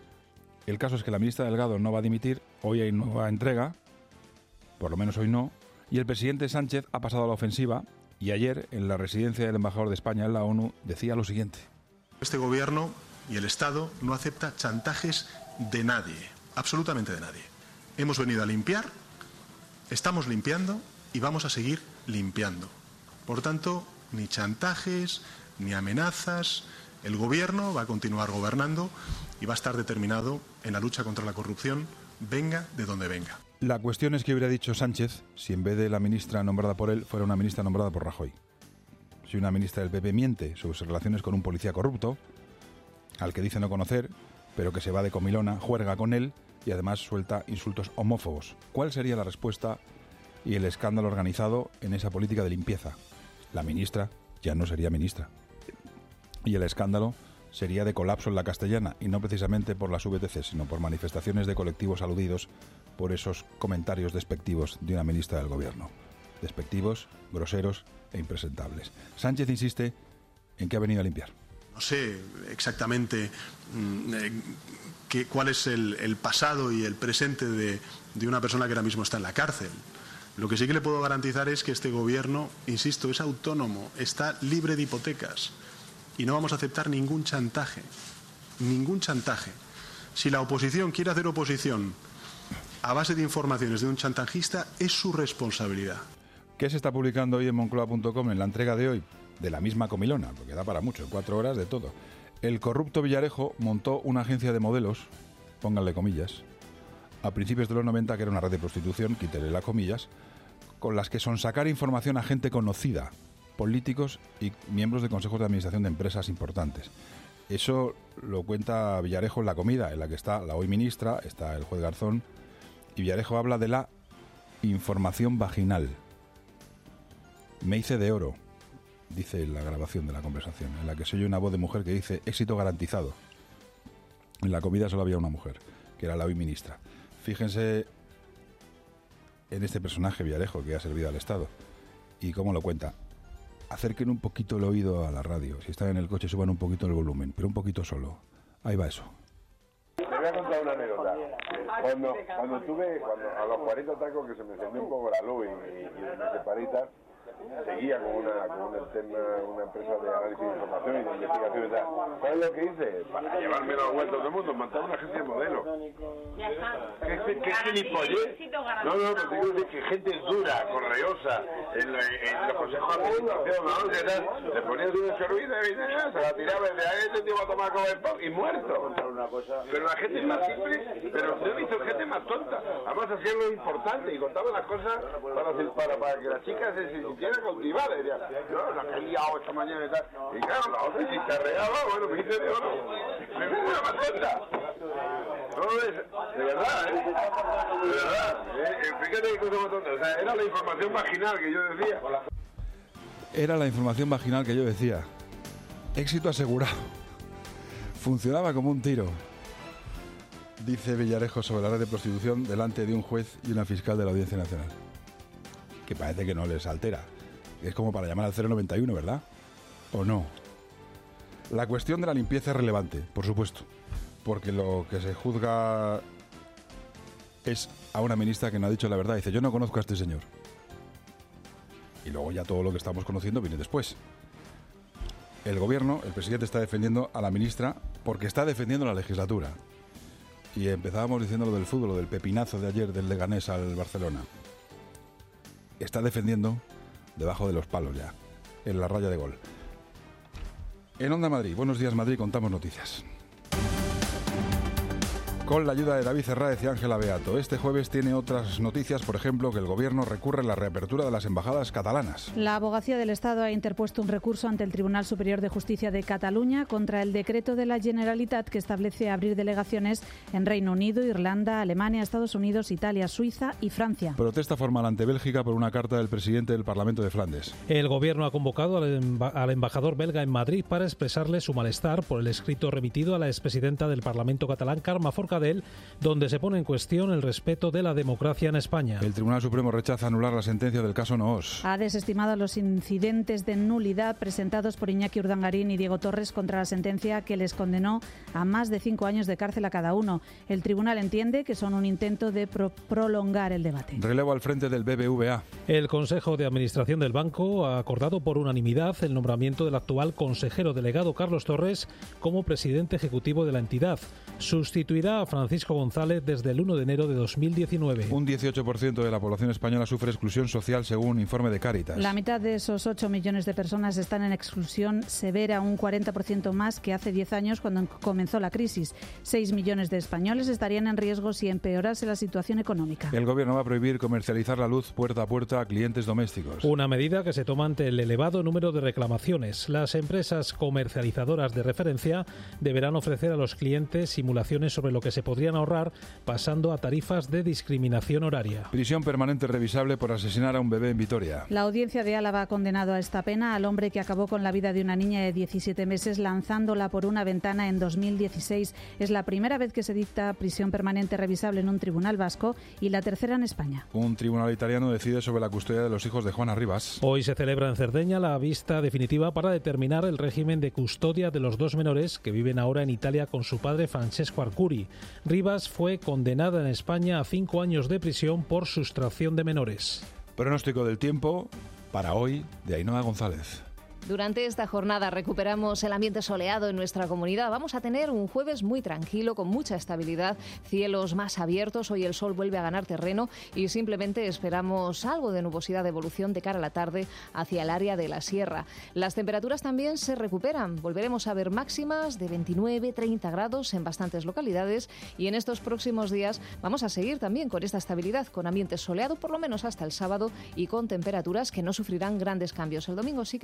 El caso es que la ministra Delgado no va a dimitir, hoy hay nueva entrega, por lo menos hoy no, y el presidente Sánchez ha pasado a la ofensiva, y ayer, en la residencia del embajador de España en la ONU, decía lo siguiente. Este gobierno y el Estado no acepta chantajes de nadie, absolutamente de nadie. Hemos venido a limpiar, estamos limpiando y vamos a seguir limpiando. Por tanto, ni chantajes, ni amenazas. El gobierno va a continuar gobernando y va a estar determinado en la lucha contra la corrupción, venga de donde venga. La cuestión es que hubiera dicho Sánchez si en vez de la ministra nombrada por él fuera una ministra nombrada por Rajoy. Si una ministra del P P miente sobre sus relaciones con un policía corrupto, al que dice no conocer, pero que se va de comilona, juerga con él y además suelta insultos homófobos. ¿Cuál sería la respuesta y el escándalo organizado en esa política de limpieza? La ministra ya no sería ministra. Y el escándalo sería de colapso en la Castellana, y no precisamente por las V T C, sino por manifestaciones de colectivos aludidos por esos comentarios despectivos de una ministra del gobierno. Despectivos, groseros e impresentables. Sánchez insiste en que ha venido a limpiar. No sé exactamente mmm, eh, que, cuál es el, el pasado y el presente de, de una persona que ahora mismo está en la cárcel. Lo que sí que le puedo garantizar es que este gobierno, insisto, es autónomo, está libre de hipotecas y no vamos a aceptar ningún chantaje, ningún chantaje. Si la oposición quiere hacer oposición a base de informaciones de un chantajista, es su responsabilidad. ¿Qué se está publicando hoy en Moncloa punto com en la entrega de hoy? De la misma comilona, porque da para mucho, cuatro horas de todo. El corrupto Villarejo montó una agencia de modelos, pónganle comillas, a principios de los noventa, que era una red de prostitución, quítele las comillas, con las que sonsacar información a gente conocida, políticos y miembros de consejos de administración de empresas importantes. Eso lo cuenta Villarejo en La Comida, en la que está la hoy ministra, está el juez Garzón, y Villarejo habla de la información vaginal. Me hice de oro, dice la grabación de la conversación, en la que se oye una voz de mujer que dice éxito garantizado. En la comida solo había una mujer, que era la hoy ministra. Fíjense en este personaje, Villarejo, que ha servido al Estado, y cómo lo cuenta. Acerquen un poquito el oído a la radio. Si están en el coche, suban un poquito el volumen, pero un poquito solo. Ahí va eso. Te voy a contar una anécdota. Cuando, cuando tuve, cuando, a los cuarenta tacos que se me encendió un poco la luz y, y, y me separé y tal, seguía con una, con una, externa, una empresa de análisis de información y de investigación y tal. ¿Sabes lo que hice? Para llevarme la vuelta del mundo, montar una agencia de modelos. ¿Qué, qué, qué gilipollez? No, no, no, tengo que decir que gente dura, correosa, en, la, en los consejos de administración, ¿no? ¿Qué tal? Le ponías una sorbita y se la tiraba desde ahí, este tío va a tomar comer pop y muerto. Pero la gente es más simple, pero yo he visto gente más tonta. Además hacían lo importante y contaban las cosas para, para, para que las chicas se sintieran cultivada. Y decía, yo la que he liado esta mañana y tal. Y claro, la otra si se arreglaba, bueno, me hice de oro. Me hice una más tonta. No es, de verdad, ¿eh? De verdad. ¿eh? Fíjate qué cosa más tonta. O sea, era la información vaginal que yo decía. Era la información vaginal que yo decía. Éxito asegurado. Funcionaba como un tiro. Dice Villarejo sobre la red de prostitución delante de un juez y una fiscal de la Audiencia Nacional. Que parece que no les altera. Es como para llamar al cero noventa y uno, ¿verdad? ¿O no? La cuestión de la limpieza es relevante, por supuesto, porque lo que se juzga es a una ministra que no ha dicho la verdad. Dice, yo no conozco a este señor. Y luego ya todo lo que estamos conociendo viene después. El gobierno, el presidente está defendiendo a la ministra porque está defendiendo la legislatura. Y empezábamos diciendo lo del fútbol, lo del pepinazo de ayer del Leganés al Barcelona. Está defendiendo debajo de los palos ya, en la raya de gol. En Onda Madrid, Buenos Días Madrid, contamos noticias. Con la ayuda de David Herráez y Ángela Beato. Este jueves tiene otras noticias, por ejemplo, que el Gobierno recurre a la reapertura de las embajadas catalanas. La Abogacía del Estado ha interpuesto un recurso ante el Tribunal Superior de Justicia de Cataluña contra el decreto de la Generalitat que establece abrir delegaciones en Reino Unido, Irlanda, Alemania, Estados Unidos, Italia, Suiza y Francia. Protesta formal ante Bélgica por una carta del presidente del Parlamento de Flandes. El Gobierno ha convocado al, emba- al embajador belga en Madrid para expresarle su malestar por el escrito remitido a la expresidenta del Parlamento catalán, Carme Forcadell, donde donde se pone en cuestión el respeto de la democracia en España. El Tribunal Supremo rechaza anular la sentencia del caso Noós. Ha desestimado los incidentes de nulidad presentados por Iñaki Urdangarín y Diego Torres contra la sentencia que les condenó a más de cinco años de cárcel a cada uno. El tribunal entiende que son un intento de pro- prolongar el debate. Relevo al frente del B B V A. El Consejo de Administración del Banco ha acordado por unanimidad el nombramiento del actual consejero delegado Carlos Torres como presidente ejecutivo de la entidad. Sustituirá a Francisco González desde el uno de enero de dos mil diecinueve. Un dieciocho por ciento de la población española sufre exclusión social según un informe de Cáritas. La mitad de esos ocho millones de personas están en exclusión severa, un cuarenta por ciento más que hace diez años cuando comenzó la crisis. seis millones de españoles estarían en riesgo si empeorase la situación económica. El Gobierno va a prohibir comercializar la luz puerta a puerta a clientes domésticos. Una medida que se toma ante el elevado número de reclamaciones. Las empresas comercializadoras de referencia deberán ofrecer a los clientes simulaciones sobre lo que se podrían ahorrar pasando a tarifas de discriminación horaria. Prisión permanente revisable por asesinar a un bebé en Vitoria. La audiencia de Álava ha condenado a esta pena al hombre que acabó con la vida de una niña de diecisiete meses lanzándola por una ventana en dos mil dieciséis. Es la primera vez que se dicta prisión permanente revisable en un tribunal vasco y la tercera en España. Un tribunal italiano decide sobre la custodia de los hijos de Juana Rivas. Hoy se celebra en Cerdeña la vista definitiva para determinar el régimen de custodia de los dos menores que viven ahora en Italia con su padre Francesco Arcuri. Rivas fue condenada en España a cinco años de prisión por sustracción de menores. Pronóstico del tiempo para hoy de Ainhoa González. Durante esta jornada recuperamos el ambiente soleado en nuestra comunidad. Vamos a tener un jueves muy tranquilo, con mucha estabilidad, cielos más abiertos. Hoy el sol vuelve a ganar terreno y simplemente esperamos algo de nubosidad de evolución de cara a la tarde hacia el área de la sierra. Las temperaturas también se recuperan. Volveremos a ver máximas de veintinueve, treinta grados en bastantes localidades y en estos próximos días vamos a seguir también con esta estabilidad, con ambiente soleado por lo menos hasta el sábado y con temperaturas que no sufrirán grandes cambios. El domingo sí que parece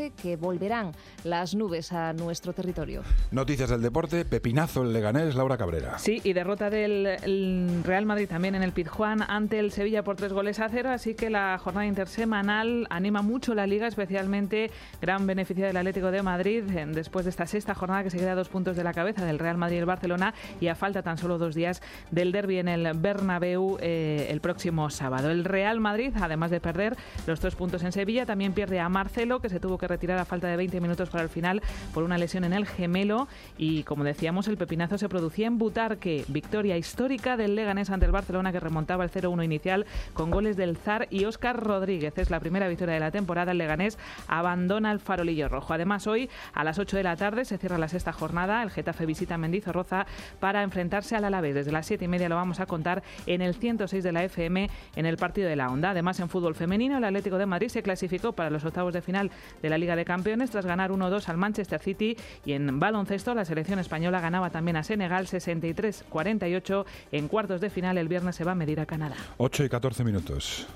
parece que volverán las nubes a nuestro territorio. Noticias del deporte, pepinazo el Leganés, Laura Cabrera. Sí, y derrota del Real Madrid también en el Pizjuán ante el Sevilla por tres goles a cero, así que la jornada intersemanal anima mucho la Liga, especialmente gran beneficio del Atlético de Madrid después de esta sexta jornada que se queda a dos puntos de la cabeza del Real Madrid y el Barcelona, y a falta tan solo dos días del derbi en el Bernabéu eh, el próximo sábado. El Real Madrid, además de perder los tres puntos en Sevilla, también pierde a Marcelo, que se tuvo que retirar a falta de veinte minutos para el final por una lesión en el gemelo, y como decíamos, el pepinazo se producía en Butarque. Victoria histórica del Leganés ante el Barcelona, que remontaba el cero uno inicial con goles del Zar y Óscar Rodríguez. Es la primera victoria de la temporada. El Leganés abandona el farolillo rojo. Además, hoy a las ocho de la tarde se cierra la sexta jornada. El Getafe visita Mendizorroza para enfrentarse al Alavés. Desde las siete y media lo vamos a contar en el ciento seis de la F M en el partido de la Onda. Además, en fútbol femenino, el Atlético de Madrid se clasificó para los octavos de final de la Liga de Campeones tras ganar uno dos al Manchester City, y en baloncesto la selección española ganaba también a Senegal sesenta y tres cuarenta y ocho. En cuartos de final el viernes se va a medir a Canadá. ocho y catorce minutos.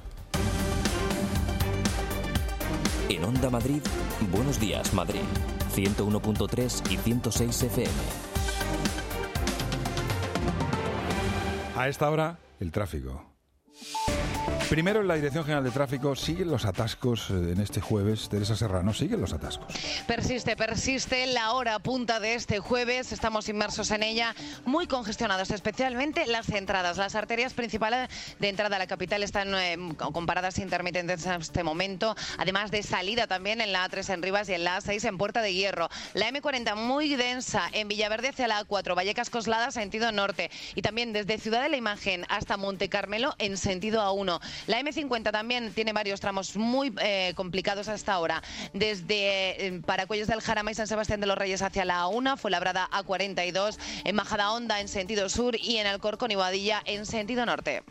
En Onda Madrid, Buenos Días Madrid, ciento uno punto tres y ciento seis F M. A esta hora, el tráfico. Primero, en la Dirección General de Tráfico, siguen los atascos en este jueves. Teresa Serrano, siguen los atascos. Persiste, persiste la hora punta de este jueves. Estamos inmersos en ella, muy congestionados, especialmente las entradas. Las arterias principales de entrada a la capital están eh, con paradas intermitentes en este momento. Además de salida también en la A tres en Rivas y en la A seis en Puerta de Hierro. La eme cuarenta muy densa en Villaverde hacia la A cuatro, Vallecas Coslada, sentido norte. Y también desde Ciudad de la Imagen hasta Monte Carmelo en sentido A uno. La eme cincuenta también tiene varios tramos muy eh, complicados hasta ahora. Desde eh, Paracuellos del Jarama y San Sebastián de los Reyes hacia la A uno, Fuenlabrada A cuarenta y dos, en Majadahonda en sentido sur y en Alcorcón y Boadilla en sentido norte.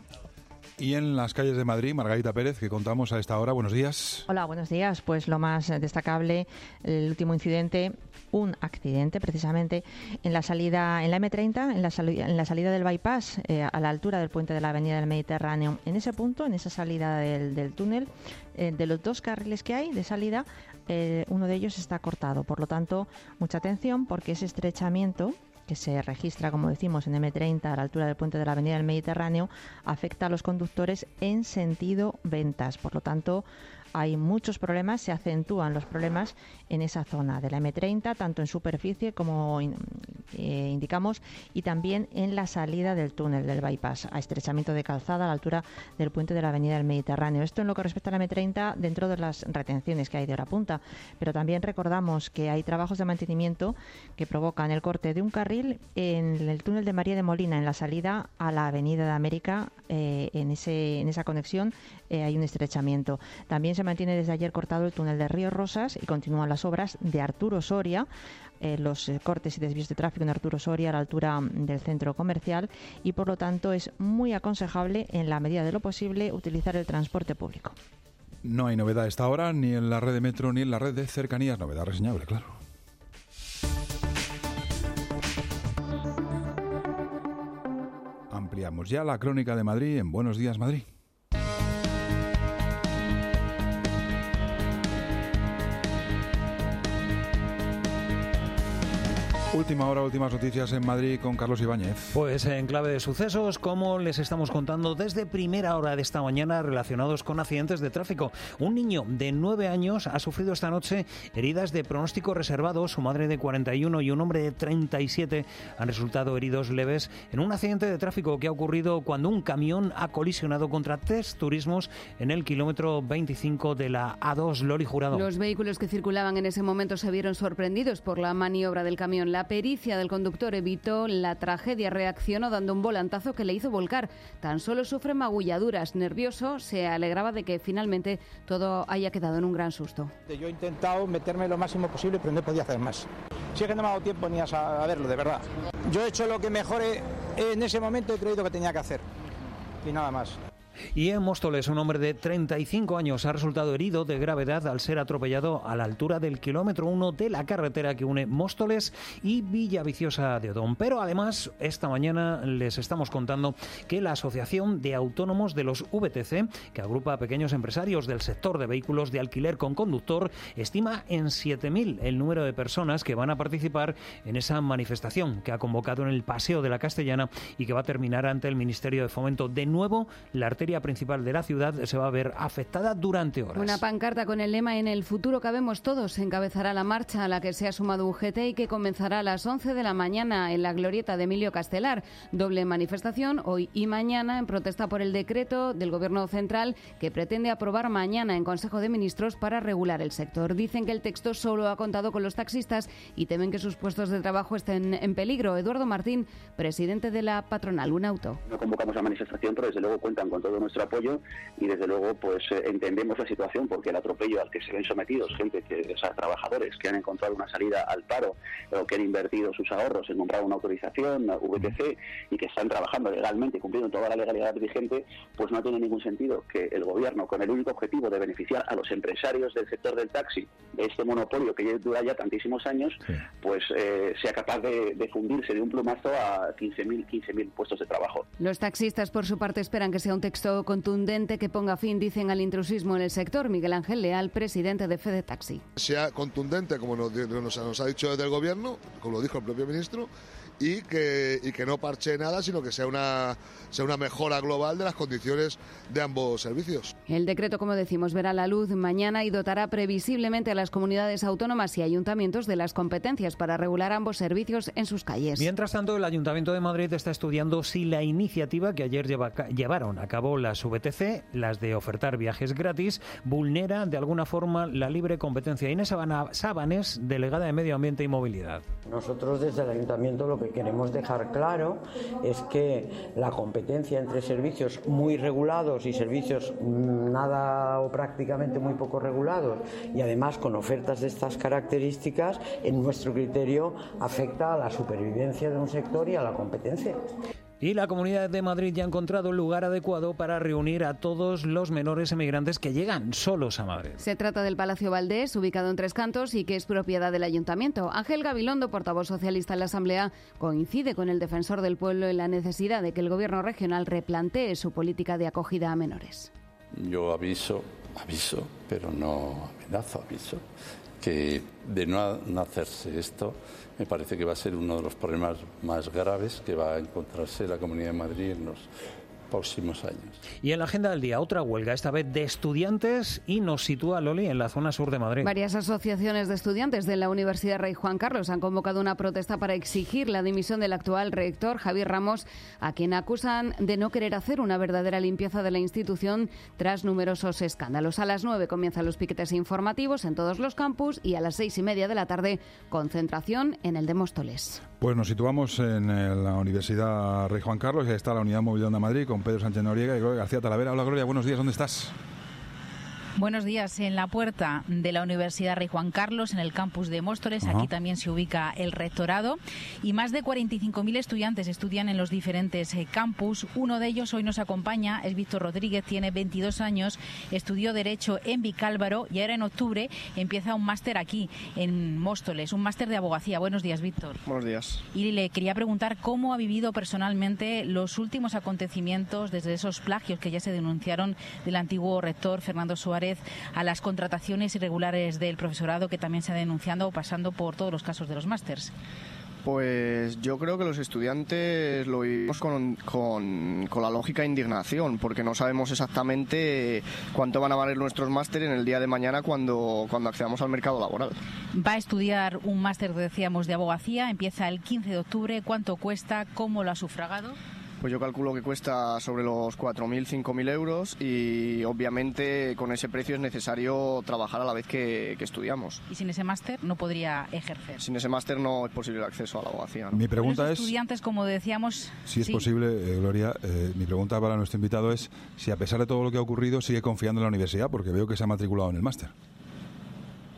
Y en las calles de Madrid, Margarita Pérez, que contamos a esta hora. Buenos días. Hola, buenos días. Pues lo más destacable, el último incidente, un accidente precisamente en la salida, en la eme treinta, en la, sali- en la salida del bypass, eh, a la altura del puente de la Avenida del Mediterráneo. En ese punto, en esa salida del, del túnel, eh, de los dos carriles que hay de salida, eh, uno de ellos está cortado. Por lo tanto, mucha atención, porque ese estrechamiento que se registra, como decimos, en eme treinta a la altura del puente de la Avenida del Mediterráneo, afecta a los conductores en sentido Ventas. Por lo tanto, hay muchos problemas, se acentúan los problemas en esa zona de la eme treinta, tanto en superficie como in, eh, indicamos, y también en la salida del túnel del bypass, a estrechamiento de calzada a la altura del puente de la Avenida del Mediterráneo. Esto en lo que respecta a la eme treinta dentro de las retenciones que hay de hora punta, pero también recordamos que hay trabajos de mantenimiento que provocan el corte de un carril en el túnel de María de Molina, en la salida a la Avenida de América. Eh, en, ese, en esa conexión eh, hay un estrechamiento. También se mantiene desde ayer cortado el túnel de Río Rosas y continúan las obras de Arturo Soria, eh, los eh, cortes y desvíos de tráfico en Arturo Soria a la altura del centro comercial, y por lo tanto es muy aconsejable, en la medida de lo posible, utilizar el transporte público. No hay novedad a esta hora, ni en la red de metro ni en la red de cercanías. Novedad reseñable, claro. Ampliamos ya la crónica de Madrid en Buenos Días Madrid. Última hora, últimas noticias en Madrid con Carlos Ibáñez. Pues en clave de sucesos, como les estamos contando desde primera hora de esta mañana, relacionados con accidentes de tráfico. Un niño de nueve años ha sufrido esta noche heridas de pronóstico reservado. Su madre de cuarenta y uno y un hombre de treinta y siete han resultado heridos leves en un accidente de tráfico que ha ocurrido cuando un camión ha colisionado contra tres turismos en el kilómetro veinticinco de la A dos. Lori Jurado. Los vehículos que circulaban en ese momento se vieron sorprendidos por la maniobra del camión. La pericia del conductor evitó la tragedia, reaccionó dando un volantazo que le hizo volcar. Tan solo sufre magulladuras. Nervioso, se alegraba de que finalmente todo haya quedado en un gran susto. Yo he intentado meterme lo máximo posible, pero no podía hacer más. Si es que no me ha dado tiempo ni a saberlo, de verdad. Yo he hecho lo que mejor he, en ese momento he creído que tenía que hacer. Y nada más. Y en Móstoles, un hombre de treinta y cinco años ha resultado herido de gravedad al ser atropellado a la altura del kilómetro uno de la carretera que une Móstoles y Villaviciosa de Odón. Pero además, esta mañana les estamos contando que la Asociación de Autónomos de los V T C, que agrupa a pequeños empresarios del sector de vehículos de alquiler con conductor, estima en siete mil el número de personas que van a participar en esa manifestación que ha convocado en el Paseo de la Castellana y que va a terminar ante el Ministerio de Fomento. De nuevo, la arteria principal de la ciudad se va a ver afectada durante horas. Una pancarta con el lema "En el futuro cabemos todos" encabezará la marcha a la que se ha sumado U G T y que comenzará a las once de la mañana en la glorieta de Emilio Castelar. Doble manifestación hoy y mañana en protesta por el decreto del Gobierno central que pretende aprobar mañana en Consejo de Ministros para regular el sector. Dicen que el texto solo ha contado con los taxistas y temen que sus puestos de trabajo estén en peligro. Eduardo Martín, presidente de la patronal Unauto. No convocamos a manifestación, pero desde luego cuentan con todo nuestro apoyo y desde luego pues eh, entendemos la situación porque el atropello al que se ven sometidos gente, que, o sea, trabajadores que han encontrado una salida al paro o que han invertido sus ahorros en comprar una autorización V T C y que están trabajando legalmente y cumpliendo toda la legalidad vigente, pues no tiene ningún sentido que el gobierno, con el único objetivo de beneficiar a los empresarios del sector del taxi, de este monopolio que dura ya tantísimos años, sí. pues eh, sea capaz de, de fundirse de un plumazo a quince mil puestos de trabajo. Los taxistas, por su parte, esperan que sea un texto contundente que ponga fin, dicen, al intrusismo en el sector. Miguel Ángel Leal, presidente de Fede Taxi. Sea contundente, como nos, nos, nos ha dicho desde el Gobierno, como lo dijo el propio ministro, y que, y que no parche nada, sino que sea una, sea una mejora global de las condiciones de ambos servicios. El decreto, como decimos, verá la luz mañana y dotará previsiblemente a las comunidades autónomas y ayuntamientos de las competencias para regular ambos servicios en sus calles. Mientras tanto, el Ayuntamiento de Madrid está estudiando si la iniciativa que ayer lleva, llevaron a cabo las V T C, las de ofertar viajes gratis, vulnera de alguna forma la libre competencia. Inés Sabanes, delegada de Medio Ambiente y Movilidad. Nosotros desde el Ayuntamiento lo que queremos dejar claro es que la competencia entre servicios muy regulados y servicios nada o prácticamente muy poco regulados y además con ofertas de estas características, en nuestro criterio afecta a la supervivencia de un sector y a la competencia. Y la Comunidad de Madrid ya ha encontrado el lugar adecuado para reunir a todos los menores emigrantes que llegan solos a Madrid. Se trata del Palacio Valdés, ubicado en Tres Cantos y que es propiedad del Ayuntamiento. Ángel Gabilondo, portavoz socialista en la Asamblea, coincide con el defensor del pueblo en la necesidad de que el Gobierno regional replantee su política de acogida a menores. Yo aviso, aviso, pero no amenazo, aviso, que de no, no hacerse esto, me parece que va a ser uno de los problemas más graves que va a encontrarse la Comunidad de Madrid en los próximos años. Y en la agenda del día, otra huelga, esta vez de estudiantes, y nos sitúa Loli en la zona sur de Madrid. Varias asociaciones de estudiantes de la Universidad Rey Juan Carlos han convocado una protesta para exigir la dimisión del actual rector, Javier Ramos, a quien acusan de no querer hacer una verdadera limpieza de la institución tras numerosos escándalos. A las nueve comienzan los piquetes informativos en todos los campus y a las seis y media de la tarde, concentración en el de Móstoles. Pues nos situamos en la Universidad Rey Juan Carlos y ahí está la Unidad Móvil de Onda Madrid con Pedro Sánchez Noriega y Gloria García Talavera. Hola Gloria, buenos días, ¿dónde estás? Buenos días. En la puerta de la Universidad Rey Juan Carlos, en el campus de Móstoles. Ajá. Aquí también se ubica el rectorado y más de cuarenta y cinco mil estudiantes estudian en los diferentes eh, campus. Uno de ellos hoy nos acompaña, es Víctor Rodríguez, tiene veintidós años, estudió Derecho en Vicálvaro y ahora en octubre empieza un máster aquí en Móstoles, un máster de abogacía. Buenos días, Víctor. Buenos días. Y le quería preguntar cómo ha vivido personalmente los últimos acontecimientos, desde esos plagios que ya se denunciaron del antiguo rector Fernando Suárez a las contrataciones irregulares del profesorado que también se ha denunciado, pasando por todos los casos de los másters. Pues yo creo que los estudiantes lo vivimos con, con, con la lógica de indignación, porque no sabemos exactamente cuánto van a valer nuestros másteres en el día de mañana cuando, cuando accedamos al mercado laboral. Va a estudiar un máster, decíamos, de abogacía, empieza el quince de octubre. ¿Cuánto cuesta? ¿Cómo lo ha sufragado? Pues yo calculo que cuesta sobre los cuatro mil, cinco mil euros y obviamente con ese precio es necesario trabajar a la vez que, que estudiamos. ¿Y sin ese máster no podría ejercer? Sin ese máster no es posible el acceso a la abogacía, ¿no? Mi pregunta los es... estudiantes, como decíamos... Si es sí. posible, eh, Gloria, eh, mi pregunta para nuestro invitado es si a pesar de todo lo que ha ocurrido sigue confiando en la universidad, porque veo que se ha matriculado en el máster.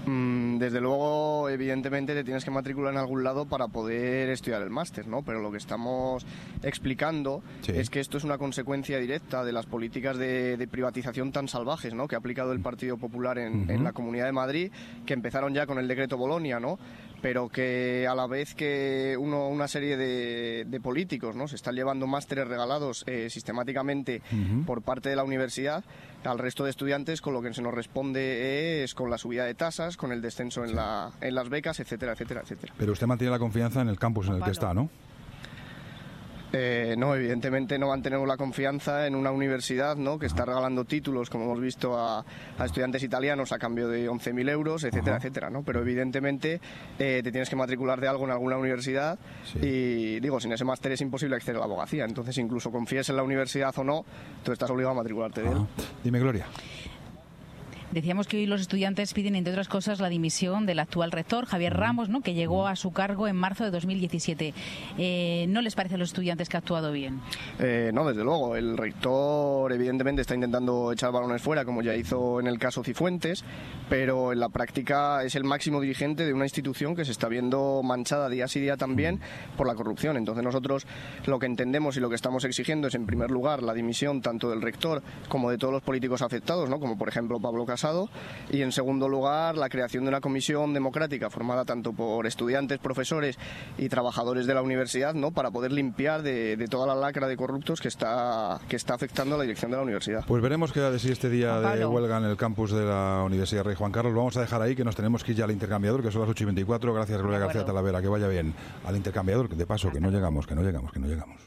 Mm, desde luego, evidentemente, te tienes que matricular en algún lado para poder estudiar el máster, ¿no? Pero lo que estamos explicando sí. es que esto es una consecuencia directa de las políticas de, de privatización tan salvajes, ¿no? Que ha aplicado el Partido Popular en, uh-huh. en la Comunidad de Madrid, que empezaron ya con el decreto Bolonia, ¿no? Pero que a la vez que uno, una serie de, de políticos, ¿no? Se están llevando másteres regalados eh, sistemáticamente uh-huh. por parte de la universidad al resto de estudiantes, con lo que se nos responde es con la subida de tasas, con el descenso en, sí. la, en las becas, etcétera, etcétera, etcétera. Pero usted mantiene la confianza en el campus en el que está, ¿no? Eh, no, evidentemente no mantenemos la confianza en una universidad, ¿no? que está regalando títulos, como hemos visto, a, a estudiantes italianos a cambio de once mil euros, etcétera, Ajá. etcétera, ¿no? Pero evidentemente eh, te tienes que matricular de algo en alguna universidad sí. y, digo, sin ese máster es imposible acceder a la abogacía. Entonces, incluso confíes en la universidad o no, tú estás obligado a matricularte de él. Dime, Gloria. Decíamos que hoy los estudiantes piden, entre otras cosas, la dimisión del actual rector, Javier Ramos, ¿no? que llegó a su cargo en marzo de dos mil diecisiete. Eh, ¿No les parece a los estudiantes que ha actuado bien? Eh, no, desde luego. El rector, evidentemente, está intentando echar balones fuera, como ya hizo en el caso Cifuentes, pero en la práctica es el máximo dirigente de una institución que se está viendo manchada día sí día también por la corrupción. Entonces nosotros lo que entendemos y lo que estamos exigiendo es, en primer lugar, la dimisión tanto del rector como de todos los políticos afectados, ¿no? como por ejemplo Pablo Casado, y en segundo lugar la creación de una comisión democrática formada tanto por estudiantes, profesores y trabajadores de la universidad, ¿no? para poder limpiar de, de toda la lacra de corruptos que está, que está afectando a la dirección de la universidad. Pues veremos qué da de sí este día de huelga en el campus de la Universidad Rey Juan Carlos. Lo vamos a dejar ahí, que nos tenemos que ir ya al intercambiador, que son las ocho y veinticuatro. Gracias, Gloria García Talavera, que vaya bien. Al intercambiador, de paso, que no llegamos, que no llegamos, que no llegamos.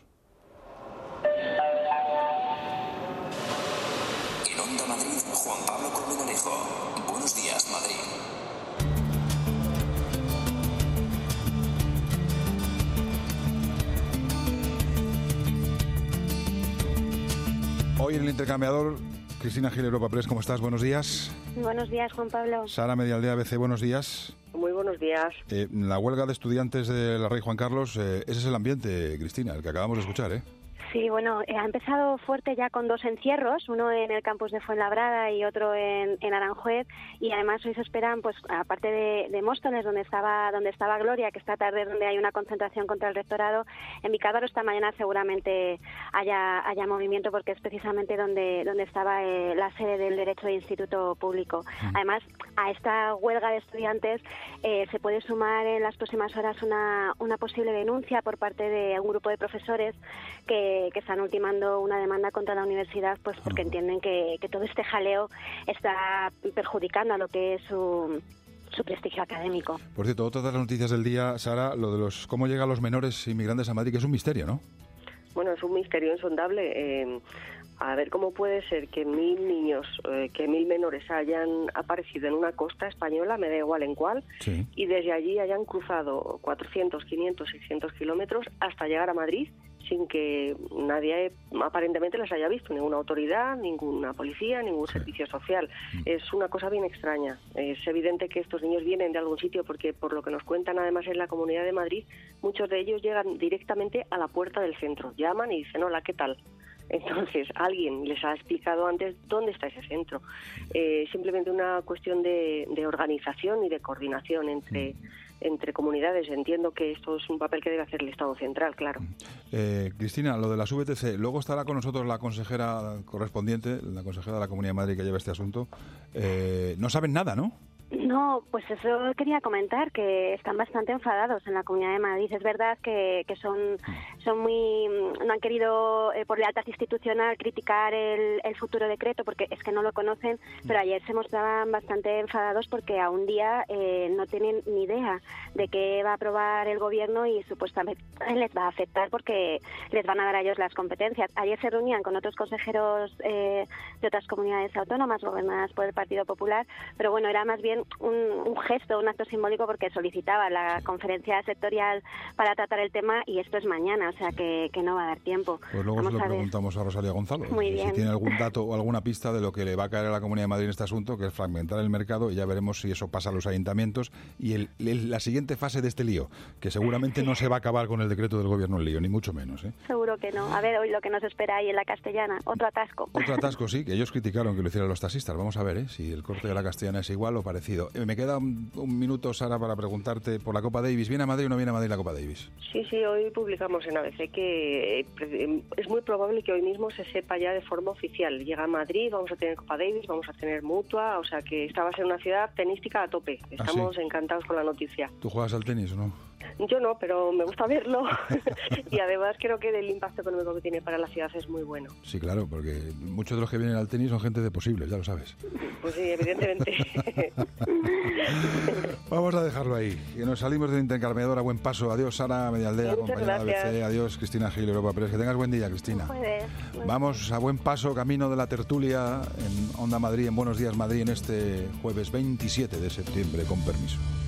Hoy en el intercambiador, Cristina Gil, Europa Press, ¿cómo estás? Buenos días. Buenos días, Juan Pablo. Sara Medialdea, A B C, buenos días. Muy buenos días. Eh, la huelga de estudiantes de la Rey Juan Carlos, eh, ese es el ambiente, Cristina, el que acabamos de escuchar, ¿eh? Sí, bueno, eh, ha empezado fuerte ya con dos encierros, uno en el campus de Fuenlabrada y otro en, en Aranjuez, y además hoy se esperan, pues aparte de, de Móstoles, donde estaba donde estaba Gloria, que esta tarde donde hay una concentración contra el rectorado, en Vicálvaro esta mañana seguramente haya haya movimiento, porque es precisamente donde donde estaba eh, la sede del Derecho de Instituto Público. Además, a esta huelga de estudiantes eh, se puede sumar en las próximas horas una, una posible denuncia por parte de un grupo de profesores que que están ultimando una demanda contra la universidad, pues porque entienden que, que todo este jaleo está perjudicando a lo que es su, su prestigio académico. Por cierto, otra de las noticias del día, Sara, lo de los cómo llegan los menores inmigrantes a Madrid, que es un misterio, ¿no? Bueno, es un misterio insondable. Eh, a ver cómo puede ser que mil niños, eh, que mil menores hayan aparecido en una costa española, me da igual en cuál, sí. y desde allí hayan cruzado cuatrocientos, quinientos, seiscientos kilómetros hasta llegar a Madrid, sin que nadie aparentemente les haya visto, ninguna autoridad, ninguna policía, ningún sí. servicio social. Es una cosa bien extraña. Es evidente que estos niños vienen de algún sitio, porque por lo que nos cuentan además en la Comunidad de Madrid, muchos de ellos llegan directamente a la puerta del centro, llaman y dicen, hola, ¿qué tal? Entonces, alguien les ha explicado antes dónde está ese centro. Eh, simplemente una cuestión de, de organización y de coordinación entre... entre comunidades. Entiendo que esto es un papel que debe hacer el Estado central, claro. Eh, Cristina, lo de las V T C, luego estará con nosotros la consejera correspondiente, la consejera de la Comunidad de Madrid que lleva este asunto. Eh, no saben nada, ¿no? No, pues eso quería comentar, que están bastante enfadados en la Comunidad de Madrid. Es verdad que, que son, son muy... no han querido, eh, por lealtad institucional, criticar el, el futuro decreto, porque es que no lo conocen, pero ayer se mostraban bastante enfadados porque a un día eh, no tienen ni idea de qué va a aprobar el Gobierno y supuestamente les va a afectar porque les van a dar a ellos las competencias. Ayer se reunían con otros consejeros eh, de otras comunidades autónomas gobernadas por el Partido Popular, pero bueno, era más bien Un, un gesto, un acto simbólico, porque solicitaba la conferencia sectorial para tratar el tema y esto es mañana, o sea que, que no va a dar tiempo. Pues luego Vamos se lo a preguntamos a Rosalía Gonzalo. Muy bien. Si tiene algún dato o alguna pista de lo que le va a caer a la Comunidad de Madrid en este asunto, que es fragmentar el mercado, y ya veremos si eso pasa a los ayuntamientos y el, el, la siguiente fase de este lío, que seguramente no se va a acabar con el decreto del Gobierno el lío, ni mucho menos, ¿eh? Seguro que no. A ver, hoy lo que nos espera ahí en la Castellana, otro atasco. Otro atasco, sí, que ellos criticaron que lo hicieran los taxistas. Vamos a ver, ¿eh? Si el corte de la Castellana es igual o parecido. agradecido. Me queda un, un minuto, Sara, para preguntarte por la Copa Davis. ¿Viene a Madrid o no viene a Madrid la Copa Davis? Sí, sí, hoy publicamos en A B C que es muy probable que hoy mismo se sepa ya de forma oficial. Llega a Madrid, vamos a tener Copa Davis, vamos a tener Mutua, o sea que esta va a ser una ciudad tenística a tope. Estamos ¿Ah, sí? encantados con la noticia. ¿Tú juegas al tenis o no? Yo no, pero me gusta verlo y además creo que el impacto económico que tiene para la ciudad es muy bueno. Sí, claro, porque muchos de los que vienen al tenis son gente de posibles, ya lo sabes. Pues sí, evidentemente. Vamos a dejarlo ahí, que nos salimos del intercambiador a buen paso. Adiós, Sara Medialdea, compañera de A B C. Adiós, Cristina Gil, Europa Press. Que tengas buen día, Cristina. Puede, Vamos a buen paso, camino de la tertulia en Onda Madrid, en Buenos Días Madrid, en este jueves veintisiete de septiembre, con permiso.